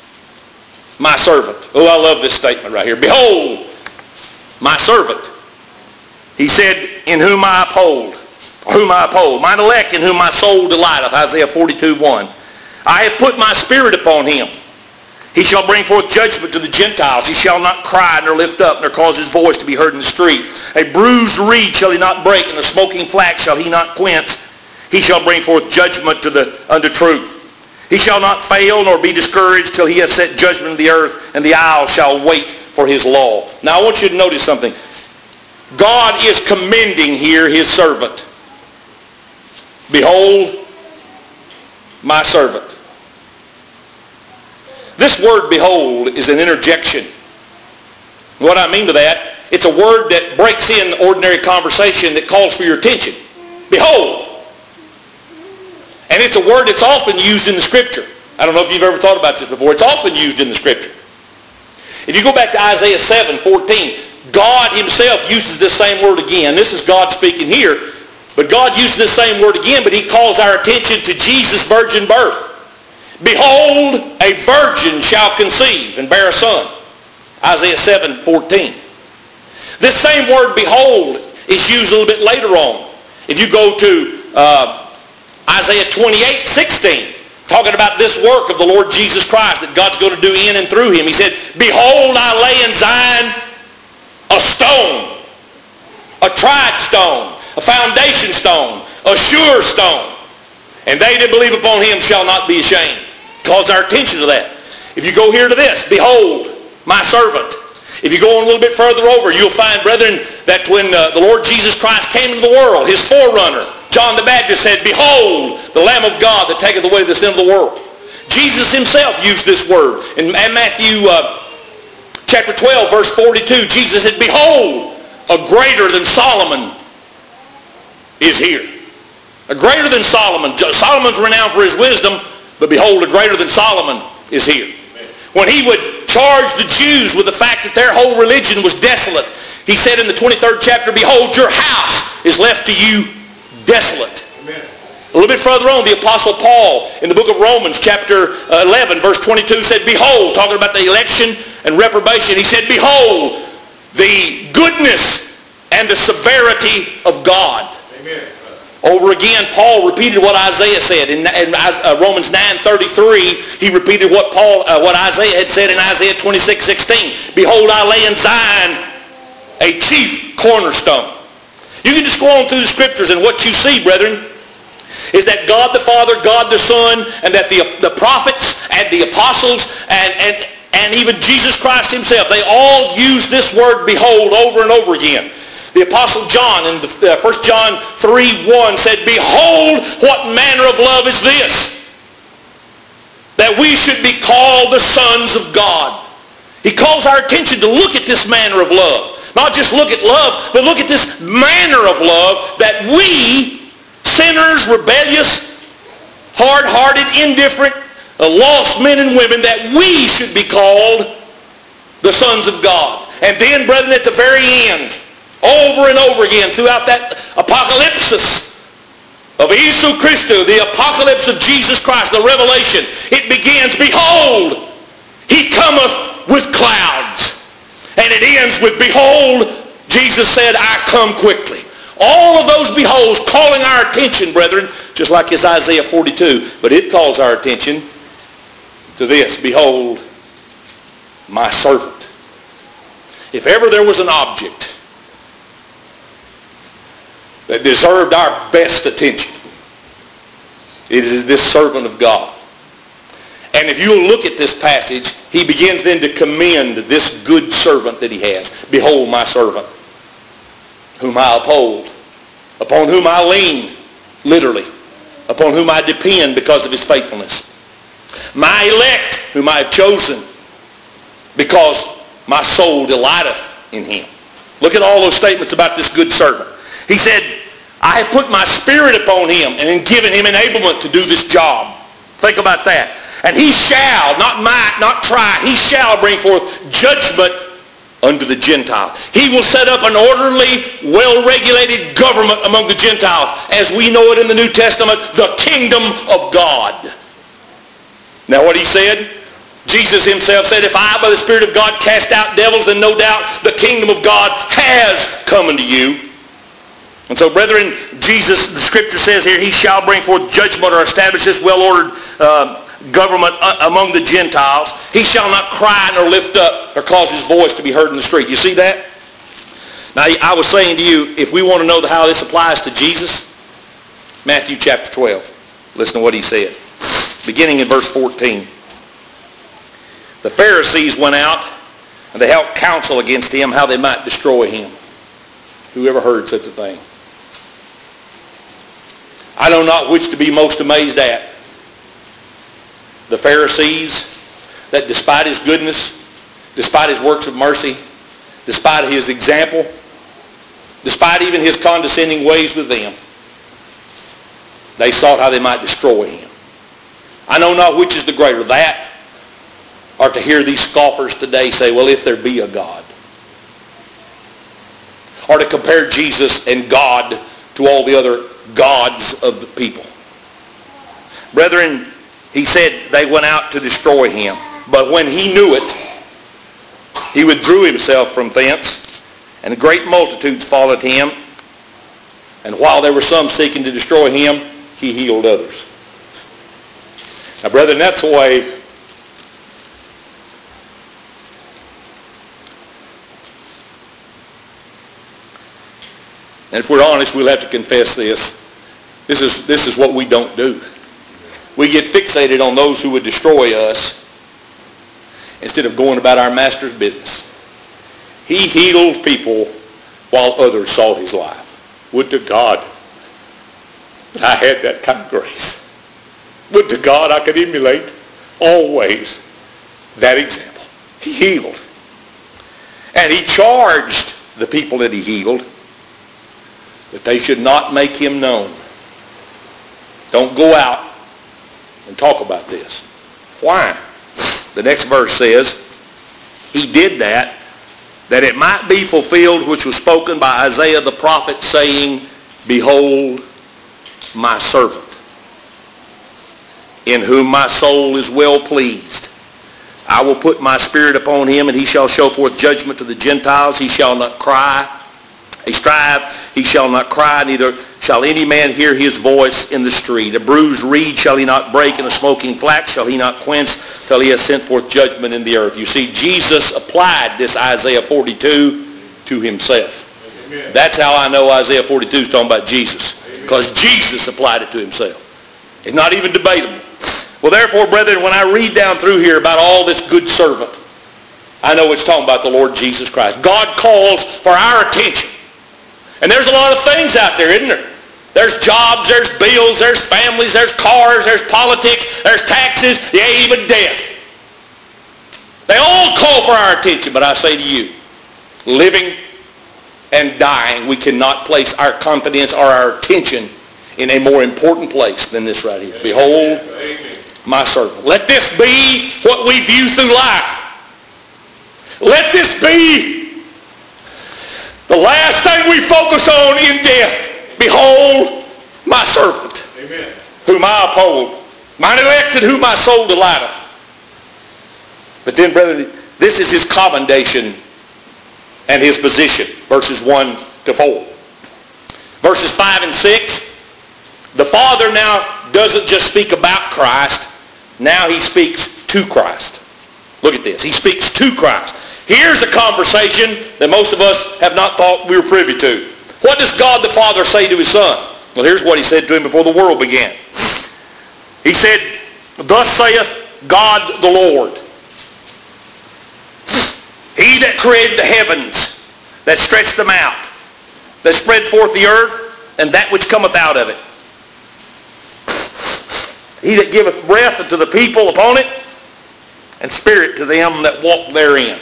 my servant. Oh, I love this statement right here. Behold, my servant. He said, in whom I uphold. Mine elect in whom my soul delighteth. Isaiah 42:1. I have put my spirit upon him. He shall bring forth judgment to the Gentiles. He shall not cry nor lift up nor cause his voice to be heard in the street. A bruised reed shall he not break, and a smoking flax shall he not quench. He shall bring forth judgment unto truth. He shall not fail nor be discouraged till he hath set judgment in the earth, and the isles shall wait for his law. Now I want you to notice something. God is commending here his servant. Behold, my servant. This word behold is an interjection. What I mean by that, it's a word that breaks in ordinary conversation that calls for your attention. Behold. And it's a word that's often used in the Scripture. I don't know if you've ever thought about this before. It's often used in the Scripture. If you go back to Isaiah 7:14, God himself uses this same word again. This is God speaking here. But God uses this same word again, but he calls our attention to Jesus' virgin birth. Behold, a virgin shall conceive and bear a son. Isaiah 7:14. This same word, behold, is used a little bit later on. If you go to Isaiah 28:16, talking about this work of the Lord Jesus Christ that God's going to do in and through him. He said, behold, I lay in Zion a stone, a tried stone, a foundation stone, a sure stone. And they that believe upon him shall not be ashamed. Calls our attention to that. If you go here to this, behold, my servant. If you go on a little bit further over, you'll find, brethren, that when the Lord Jesus Christ came into the world, his forerunner, John the Baptist said, behold, the Lamb of God that taketh away the sin of the world. Jesus himself used this word. In Matthew chapter 12, verse 42, Jesus said, behold, a greater than Solomon is here. A greater than Solomon. Solomon's renowned for his wisdom, but behold, a greater than Solomon is here. When he would charge the Jews with the fact that their whole religion was desolate, he said in the 23rd chapter, behold, your house is left to you desolate. Amen. A little bit further on, the Apostle Paul in the book of Romans chapter 11, verse 22 said, behold, talking about the election and reprobation, he said, behold, the goodness and the severity of God. Amen. Over again, Paul repeated what Isaiah said. In Romans 9:33, he repeated what Isaiah had said in Isaiah 26:16. Behold, I lay in Zion a chief cornerstone. You can just go on through the scriptures, and what you see, brethren, is that God the Father, God the Son, and that the prophets and the apostles and even Jesus Christ himself, they all use this word behold over and over again. The Apostle John in 1 John 3:1 said, behold, what manner of love is this, that we should be called the sons of God. He calls our attention to look at this manner of love. Not just look at love, but look at this manner of love that we, sinners, rebellious, hard-hearted, indifferent, lost men and women, that we should be called the sons of God. And then, brethren, at the very end, over and over again, throughout that apocalypsis of Jesu Christo, the apocalypse of Jesus Christ, the revelation, it begins, behold, he cometh with clouds. And it ends with, behold, Jesus said, I come quickly. All of those beholds calling our attention, brethren, just like it's Isaiah 42, but it calls our attention to this, behold, my servant. If ever there was an object that deserved our best attention, it is this servant of God. And if you'll look at this passage, he begins then to commend this good servant that he has. Behold my servant, whom I uphold, upon whom I lean, literally, upon whom I depend because of his faithfulness. My elect, whom I have chosen, because my soul delighteth in him. Look at all those statements about this good servant. He said, I have put my spirit upon him and given him enablement to do this job. Think about that. And he shall, not might, not try, he shall bring forth judgment unto the Gentiles. He will set up an orderly, well-regulated government among the Gentiles, as we know it in the New Testament, the kingdom of God. Now what he said, Jesus himself said, if I by the Spirit of God cast out devils, then no doubt the kingdom of God has come unto you. And so, brethren, Jesus, the scripture says here, he shall bring forth judgment or establish this well-ordered government among the Gentiles. He shall not cry nor lift up or cause his voice to be heard in the street. You see that? Now, I was saying to you, if we want to know how this applies to Jesus, Matthew chapter 12. Listen to what he said. Beginning in verse 14. The Pharisees went out and they held counsel against him how they might destroy him. Who ever heard such a thing? I know not which to be most amazed at. The Pharisees, that despite his goodness, despite his works of mercy, despite his example, despite even his condescending ways with them, they sought how they might destroy him. I know not which is the greater, that or to hear these scoffers today say, well, if there be a God. Or to compare Jesus and God to all the other gods of the people. Brethren, he said they went out to destroy him. But when he knew it, he withdrew himself from thence, and great multitudes followed him. And while there were some seeking to destroy him, he healed others. Now, brethren, that's the way and if we're honest, we'll have to confess this. This is what we don't do. We get fixated on those who would destroy us instead of going about our master's business. He healed people while others sought his life. Would to God But I had that kind of grace. Would to God I could emulate always that example. He healed. And he charged the people that he healed that they should not make him known. Don't go out and talk about this. Why? The next verse says, he did that it might be fulfilled which was spoken by Isaiah the prophet, saying, behold my servant, in whom my soul is well pleased. I will put my spirit upon him, and he shall show forth judgment to the Gentiles. He shall not cry. He shall not cry, neither shall any man hear his voice in the street. A bruised reed shall he not break, and a smoking flax shall he not quench, till he has sent forth judgment in the earth. You see, Jesus applied this Isaiah 42 to himself. Amen. That's how I know Isaiah 42 is talking about Jesus, because Jesus applied it to himself. It's not even debatable. Well, therefore, brethren, when I read down through here about all this good servant, I know it's talking about the Lord Jesus Christ. God calls for our attention. And there's a lot of things out there, isn't there? There's jobs, there's bills, there's families, there's cars, there's politics, there's taxes, yeah, even death. They all call for our attention, but I say to you, living and dying, we cannot place our confidence or our attention in a more important place than this right here. Behold, my servant. Let this be what we view through life. Let this be the last thing we focus on in death. Behold, my servant, Amen, whom I uphold, mine elected, whom my soul delighteth. But then, brethren, this is his commendation and his position, verses 1 to 4. Verses 5 and 6, the Father now doesn't just speak about Christ, now he speaks to Christ. Look at this. He speaks to Christ. Here's a conversation that most of us have not thought we were privy to. What does God the Father say to his Son? Well, here's what he said to him before the world began. He said, thus saith God the Lord, he that created the heavens, that stretched them out, that spread forth the earth, and that which cometh out of it. He that giveth breath unto the people upon it, and spirit to them that walk therein.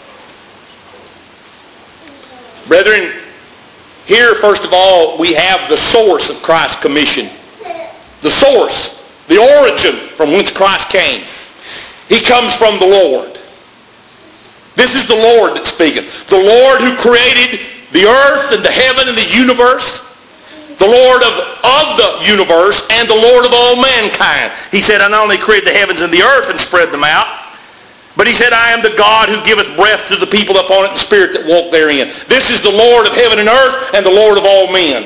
Brethren, here first of all we have the source of Christ's commission. The source, the origin from whence Christ came. He comes from the Lord. This is the Lord that speaketh. The Lord who created the earth and the heaven and the universe. The Lord of the universe and the Lord of all mankind. He said, I not only created the heavens and the earth and spread them out, but he said, I am the God who giveth breath to the people upon it and spirit that walk therein. This is the Lord of heaven and earth and the Lord of all men.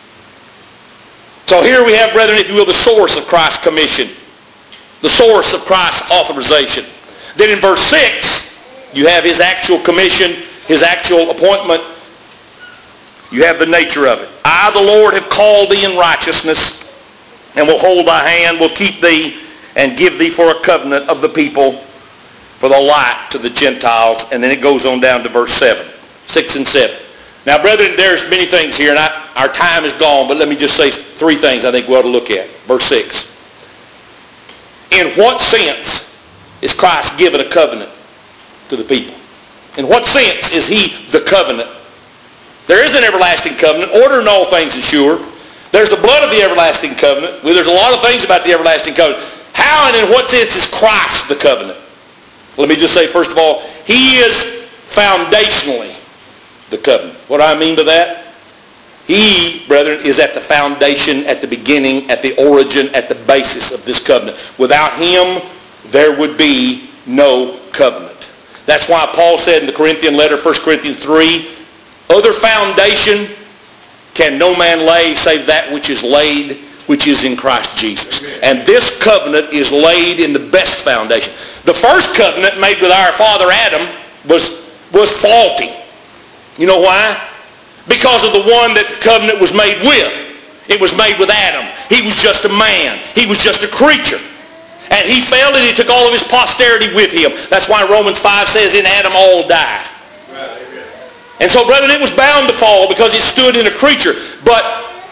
So here we have, brethren, if you will, the source of Christ's commission. The source of Christ's authorization. Then in verse 6, you have his actual commission, his actual appointment. You have the nature of it. I, the Lord, have called thee in righteousness, and will hold thy hand, will keep thee, and give thee for a covenant of the people, for the light to the Gentiles. And then it goes on down to verse 7, 6 and 7. Now, brethren, there's many things here, and our time is gone, but let me just say three things I think we ought to look at. Verse 6. In what sense is Christ given a covenant to the people? In what sense is he the covenant? There is an everlasting covenant. Order in all things is sure. There's the blood of the everlasting covenant. Well, there's a lot of things about the everlasting covenant. How and in what sense is Christ the covenant? Let me just say, first of all, he is foundationally the covenant. What do I mean by that? He, brethren, is at the foundation, at the beginning, at the origin, at the basis of this covenant. Without him, there would be no covenant. That's why Paul said in the Corinthian letter, 1 Corinthians 3, other foundation can no man lay save that which is laid, which is in Christ Jesus. And this covenant is laid in the best foundation. The first covenant made with our father Adam was faulty. You know why? Because of the one that the covenant was made with. It was made with Adam. He was just a man. He was just a creature. And he fell and he took all of his posterity with him. That's why Romans 5 says, in Adam all die. And so, brethren, it was bound to fall because it stood in a creature. But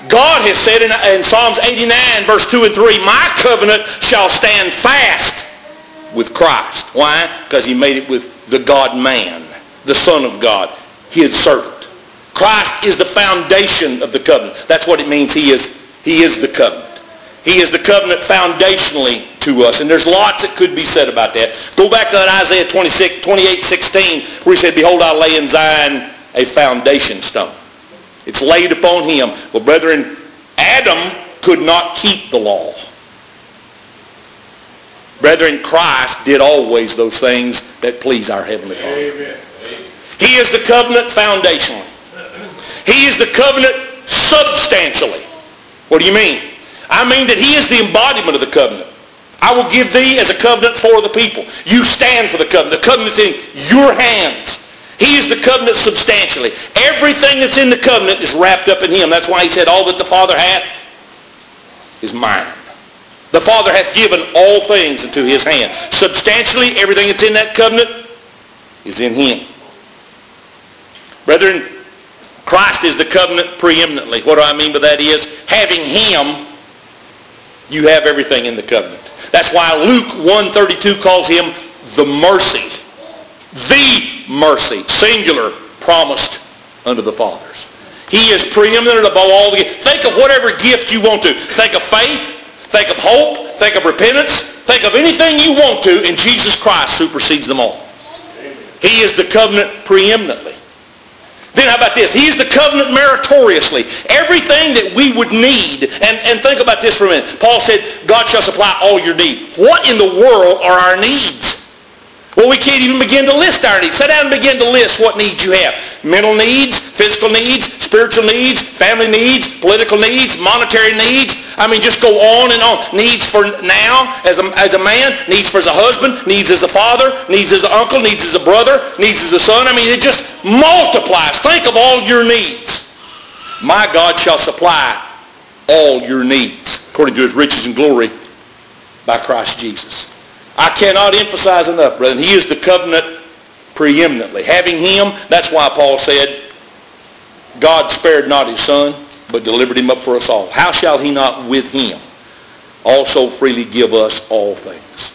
God has said in Psalms 89, verse 2 and 3, my covenant shall stand fast with Christ. Why? Because he made it with the God-man, the Son of God, his servant. Christ is the foundation of the covenant. That's what it means. He is the covenant. He is the covenant foundationally to us. And there's lots that could be said about that. Go back to that Isaiah 28:16, where he said, behold, I lay in Zion a foundation stone. It's laid upon him. Well, brethren, Adam could not keep the law. Brethren, Christ did always those things that please our Heavenly Father. Amen. He is the covenant foundationally. He is the covenant substantially. What do you mean? I mean that he is the embodiment of the covenant. I will give thee as a covenant for the people. You stand for the covenant. The covenant's in your hands. He is the covenant substantially. Everything that's in the covenant is wrapped up in him. That's why he said, all that the Father hath is mine. The Father hath given all things into his hand. Substantially, everything that's in that covenant is in him. Brethren, Christ is the covenant preeminently. What do I mean by that is, having him, you have everything in the covenant. That's why Luke 1:32 calls him the mercy. The mercy, singular, promised unto the fathers. He is preeminent above all the gifts. Think of whatever gift you want to. Think of faith. Think of hope. Think of repentance. Think of anything you want to, and Jesus Christ supersedes them all. He is the covenant preeminently. Then how about this? He is the covenant meritoriously. Everything that we would need, and think about this for a minute. Paul said, God shall supply all your need. What in the world are our needs? Well, we can't even begin to list our needs. Sit down and begin to list what needs you have. Mental needs, physical needs, spiritual needs, family needs, political needs, monetary needs. I mean, just go on and on. Needs for now as a man, needs for as a husband, needs as a father, needs as an uncle, needs as a brother, needs as a son. I mean, it just multiplies. Think of all your needs. My God shall supply all your needs according to his riches and glory by Christ Jesus. I cannot emphasize enough, brethren, he is the covenant preeminently. Having him, that's why Paul said, God spared not his son, but delivered him up for us all. How shall he not with him also freely give us all things?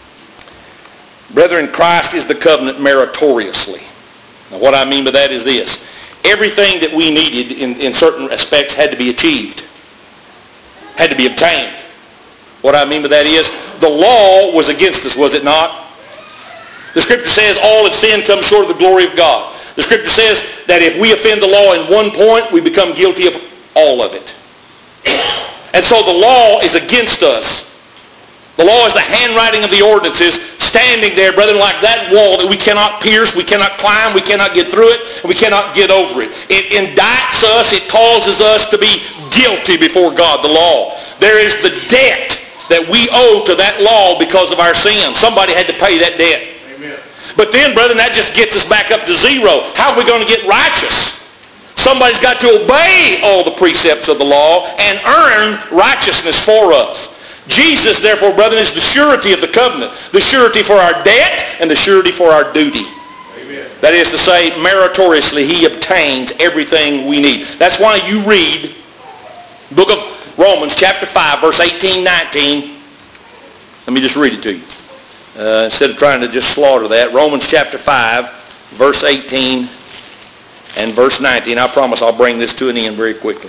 Brethren, Christ is the covenant meritoriously. Now what I mean by that is this. Everything that we needed in certain aspects had to be achieved, had to be obtained. What I mean by that is, the law was against us, was it not? The Scripture says all have sinned, come short of the glory of God. The Scripture says that if we offend the law in one point, we become guilty of all of it. And so the law is against us. The law is the handwriting of the ordinances standing there, brethren, like that wall that we cannot pierce, we cannot climb, we cannot get through it, and we cannot get over it. It indicts us, it causes us to be guilty before God, the law. There is the debt that we owe to that law because of our sin. Somebody had to pay that debt. Amen. But then, brethren, that just gets us back up to zero. How are we going to get righteous? Somebody's got to obey all the precepts of the law and earn righteousness for us. Jesus, therefore, brethren, is the surety of the covenant. The surety for our debt and the surety for our duty. Amen. That is to say, meritoriously, he obtains everything we need. That's why you read the book of Romans chapter 5, verse 18, 19. Let me just read it to you. Instead of trying to just slaughter that. Romans chapter 5, verse 18 and verse 19. I promise I'll bring this to an end very quickly.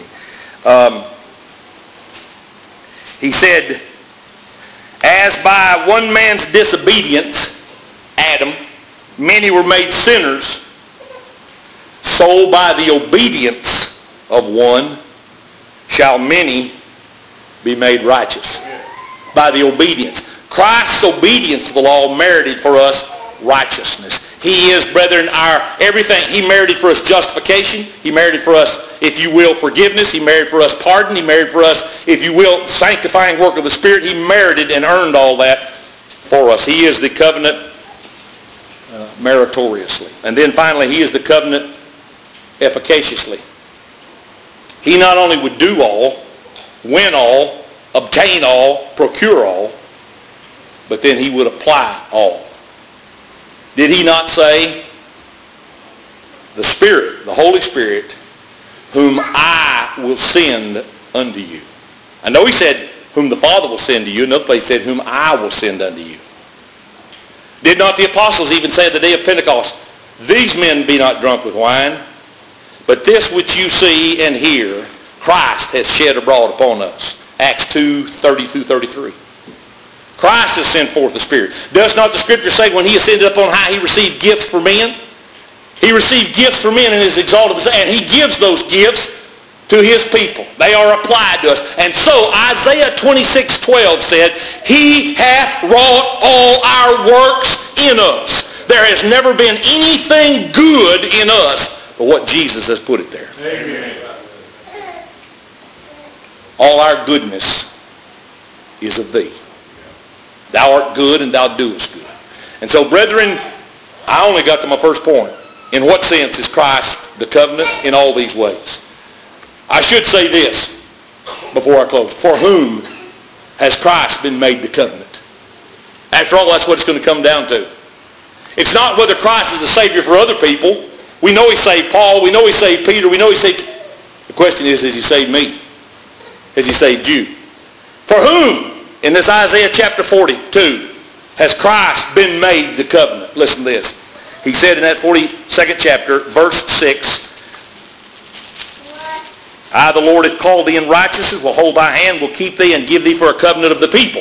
He said, as by one man's disobedience, Adam, many were made sinners, so by the obedience of one shall many be made righteous. By the obedience. Christ's obedience to the law merited for us righteousness. He is, brethren, our everything. He merited for us justification. He merited for us, if you will, forgiveness. He merited for us pardon. He merited for us, if you will, sanctifying work of the Spirit. He merited and earned all that for us. He is the covenant meritoriously. And then finally, he is the covenant efficaciously. He not only would do all, win all, obtain all, procure all, but then he would apply all. Did he not say, the Spirit, the Holy Spirit, whom I will send unto you. I know he said, whom the Father will send to you. Another place he said, whom I will send unto you. Did not the apostles even say at the day of Pentecost, these men be not drunk with wine, but this which you see and hear, Christ has shed abroad upon us. Acts 2:30-33. Christ has sent forth the Spirit. Does not the Scripture say when he ascended up on high, he received gifts for men? He received gifts for men in his exalted position, and he gives those gifts to his people. They are applied to us. And so Isaiah 26:12 said, he hath wrought all our works in us. There has never been anything good in us but what Jesus has put it there. Amen. All our goodness is of thee. Thou art good and thou doest good. And so, brethren, I only got to my first point. In what sense is Christ the covenant? In all these ways. I should say this before I close. For whom has Christ been made the covenant? After all, that's what it's going to come down to. It's not whether Christ is the Savior for other people. We know he saved Paul. We know he saved Peter. We know he saved... The question is, has he saved me? Has he saved you? For whom, in this Isaiah chapter 42, has Christ been made the covenant? Listen to this. He said in that 42nd chapter, verse 6, I, the Lord, have called thee in righteousness, will hold thy hand, will keep thee, and give thee for a covenant of the people.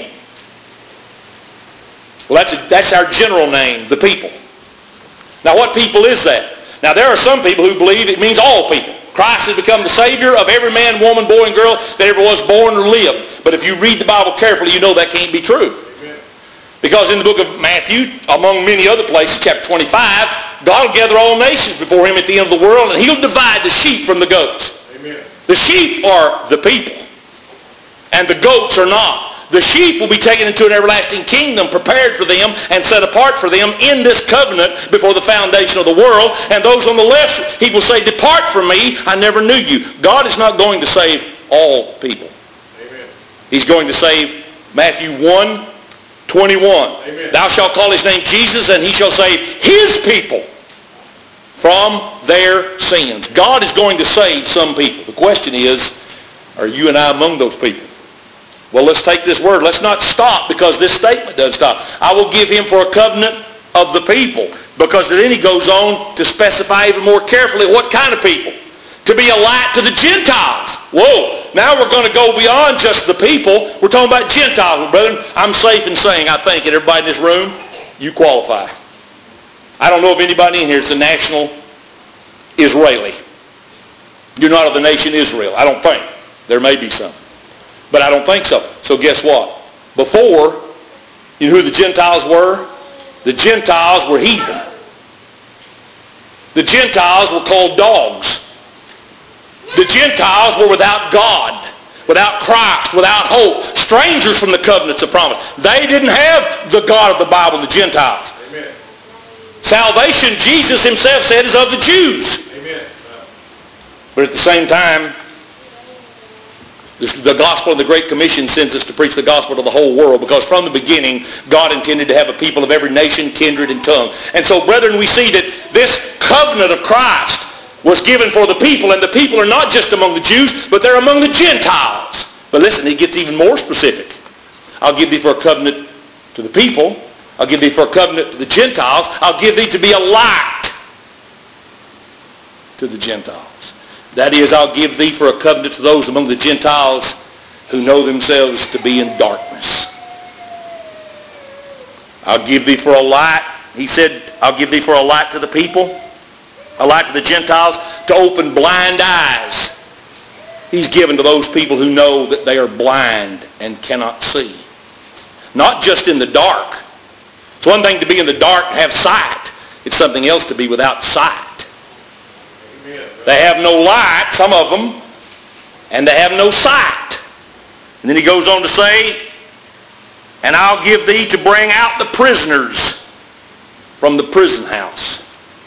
Well, that's our general name, the people. Now, what people is that? Now, there are some people who believe it means all people. Christ has become the Savior of every man, woman, boy, and girl that ever was born or lived. But if you read the Bible carefully, you know that can't be true. Amen. Because in the book of Matthew, among many other places, chapter 25, God will gather all nations before him at the end of the world, and he'll divide the sheep from the goats. Amen. The sheep are the people, and the goats are not. The sheep will be taken into an everlasting kingdom prepared for them and set apart for them in this covenant before the foundation of the world. And those on the left, he will say, depart from me, I never knew you. God is not going to save all people. Amen. He's going to save Matthew 1:21. Amen. Thou shalt call his name Jesus, and he shall save his people from their sins. God is going to save some people. The question is, are you and I among those people? Well, let's take this word. Let's not stop because this statement doesn't stop. I will give him for a covenant of the people. Because then he goes on to specify even more carefully what kind of people. To be a light to the Gentiles. Whoa, now we're going to go beyond just the people. We're talking about Gentiles. Well, brethren, I'm safe in saying, I think, that everybody in this room, you qualify. I don't know if anybody in here is a national Israeli. You're not of the nation Israel. I don't think. There may be some. But I don't think so. So guess what? Before, you know who the Gentiles were? The Gentiles were heathen. The Gentiles were called dogs. The Gentiles were without God, without Christ, without hope, strangers from the covenants of promise. They didn't have the God of the Bible, the Gentiles. Amen. Salvation, Jesus himself said, is of the Jews. Amen. But at the same time, the gospel of the Great Commission sends us to preach the gospel to the whole world because from the beginning, God intended to have a people of every nation, kindred, and tongue. And so, brethren, we see that this covenant of Christ was given for the people, and the people are not just among the Jews, but they're among the Gentiles. But listen, he gets even more specific. I'll give thee for a covenant to the people. I'll give thee for a covenant to the Gentiles. I'll give thee to be a light to the Gentiles. That is, I'll give thee for a covenant to those among the Gentiles who know themselves to be in darkness. I'll give thee for a light. He said, I'll give thee for a light to the people, a light to the Gentiles, to open blind eyes. He's given to those people who know that they are blind and cannot see. Not just in the dark. It's one thing to be in the dark and have sight. It's something else to be without sight. They have no light, some of them, and they have no sight. And then he goes on to say, and I'll give thee to bring out the prisoners from the prison house.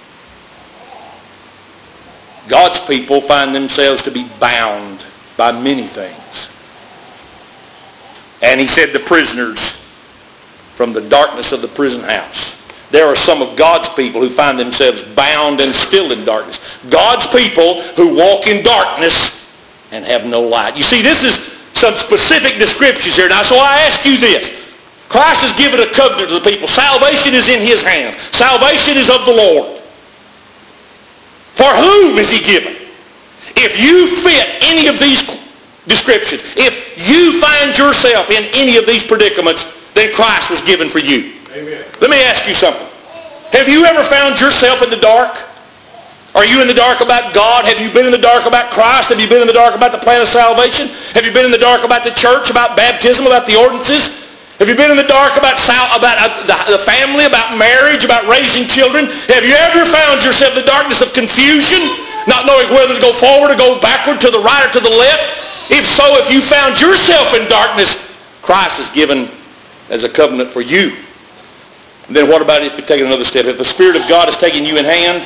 God's people find themselves to be bound by many things. And he said the prisoners from the darkness of the prison house. There are some of God's people who find themselves bound and still in darkness. God's people who walk in darkness and have no light. You see, this is some specific descriptions here. Now, so I ask you this. Christ has given a covenant to the people. Salvation is in his hands. Salvation is of the Lord. For whom is he given? If you fit any of these descriptions, if you find yourself in any of these predicaments, then Christ was given for you. Amen. Let me ask you something. Have you ever found yourself in the dark? Are you in the dark about God? Have you been in the dark about Christ? Have you been in the dark about the plan of salvation? Have you been in the dark about the church, about baptism, about the ordinances? Have you been in the dark about the family, about marriage, about raising children? Have you ever found yourself in the darkness of confusion, not knowing whether to go forward or go backward, to the right or to the left? If so, if you found yourself in darkness, Christ is given as a covenant for you. And then what about if you take it another step? If the Spirit of God has taken you in hand,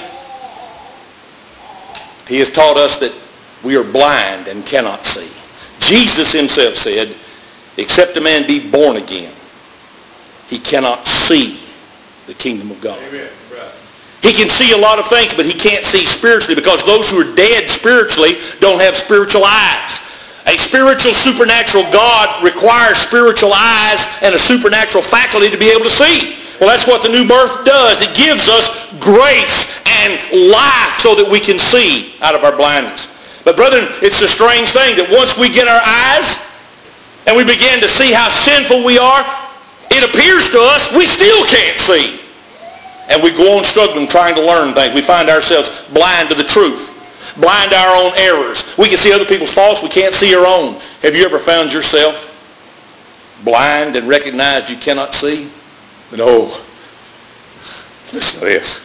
he has taught us that we are blind and cannot see. Jesus himself said, except a man be born again, he cannot see the kingdom of God. Amen. Right. He can see a lot of things, but he can't see spiritually, because those who are dead spiritually don't have spiritual eyes. A spiritual, supernatural God requires spiritual eyes and a supernatural faculty to be able to see. Well, that's what the new birth does. It gives us grace and life so that we can see out of our blindness. But brethren, it's a strange thing that once we get our eyes and we begin to see how sinful we are, it appears to us we still can't see. And we go on struggling, trying to learn things. We find ourselves blind to the truth, blind to our own errors. We can see other people's faults. We can't see our own. Have you ever found yourself blind and recognized you cannot see? No. Listen to this.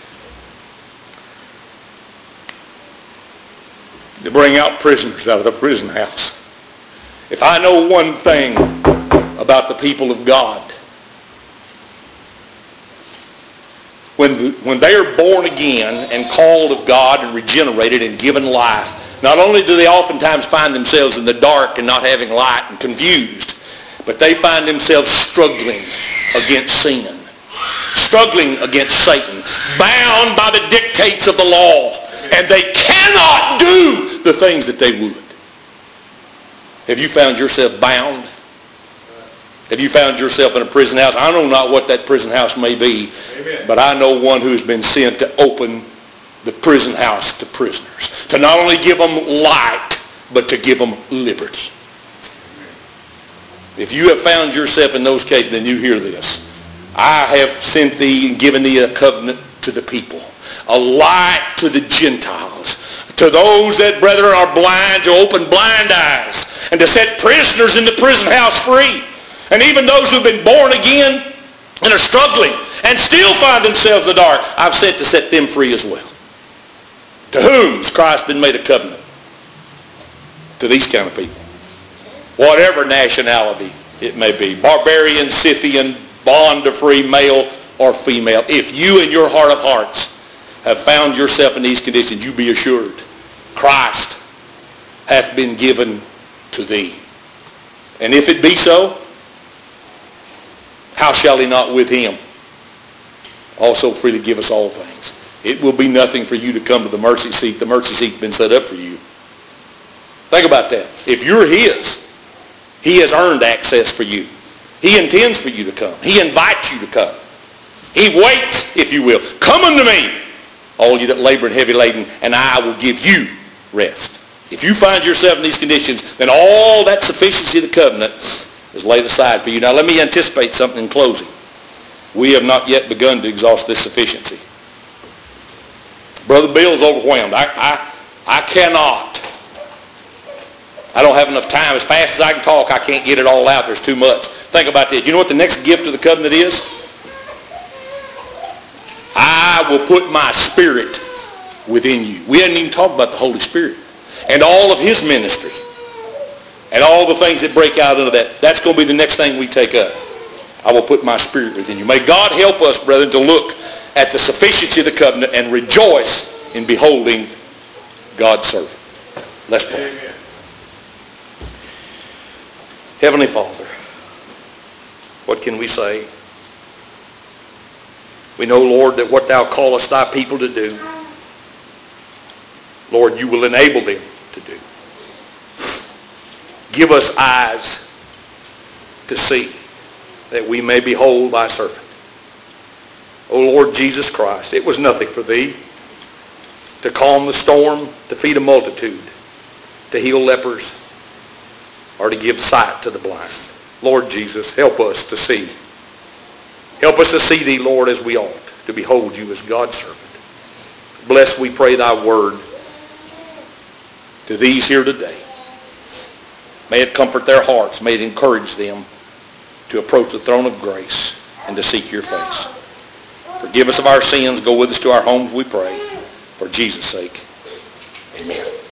To bring out prisoners out of the prison house. If I know one thing about the people of God, when they are born again and called of God and regenerated and given life, not only do they oftentimes find themselves in the dark and not having light and confused, but they find themselves struggling against sin, struggling against Satan, bound by the dictates of the law, and they cannot do the things that they would. Have you found yourself bound? Have you found yourself in a prison house? I know not what that prison house may be, Amen. but I know one who has been sent to open the prison house to prisoners, to not only give them light, but to give them liberty. If you have found yourself in those cases, then you hear this. I have sent thee and given thee a covenant to the people, a light to the Gentiles, to those that, brethren, are blind, to open blind eyes, and to set prisoners in the prison house free. And even those who've been born again and are struggling and still find themselves in the dark, I've sent to set them free as well. To whom has Christ been made a covenant? To these kind of people. Whatever nationality it may be. Barbarian, Scythian, bond to free, male or female. If you in your heart of hearts have found yourself in these conditions, you be assured Christ hath been given to thee. And if it be so, how shall he not with him also freely give us all things? It will be nothing for you to come to the mercy seat. The mercy seat's been set up for you. Think about that. If you're his, he has earned access for you. He intends for you to come. He invites you to come. He waits, if you will. Come unto me, all you that labor and heavy laden, and I will give you rest. If you find yourself in these conditions, then all that sufficiency of the covenant is laid aside for you. Now let me anticipate something in closing. We have not yet begun to exhaust this sufficiency. Brother Bill's overwhelmed. I cannot. I don't have enough time. As fast as I can talk, I can't get it all out. There's too much. Think about this. You know what the next gift of the covenant is? I will put my Spirit within you. We hadn't even talked about the Holy Spirit and all of his ministry and all the things that break out into that. That's going to be the next thing we take up. I will put my Spirit within you. May God help us, brethren, to look at the sufficiency of the covenant and rejoice in beholding God's servant. Let's pray. Amen. Heavenly Father, what can we say? We know, Lord, that what thou callest thy people to do, Lord, you will enable them to do. Give us eyes to see, that we may behold thy servant. O Lord Jesus Christ, it was nothing for thee to calm the storm, to feed a multitude, to heal lepers, or to give sight to the blind. Lord Jesus, help us to see. Help us to see thee, Lord, as we ought, to behold you as God's servant. Bless, we pray, thy word to these here today. May it comfort their hearts. May it encourage them to approach the throne of grace and to seek your face. Forgive us of our sins. Go with us to our homes, we pray. For Jesus' sake, amen.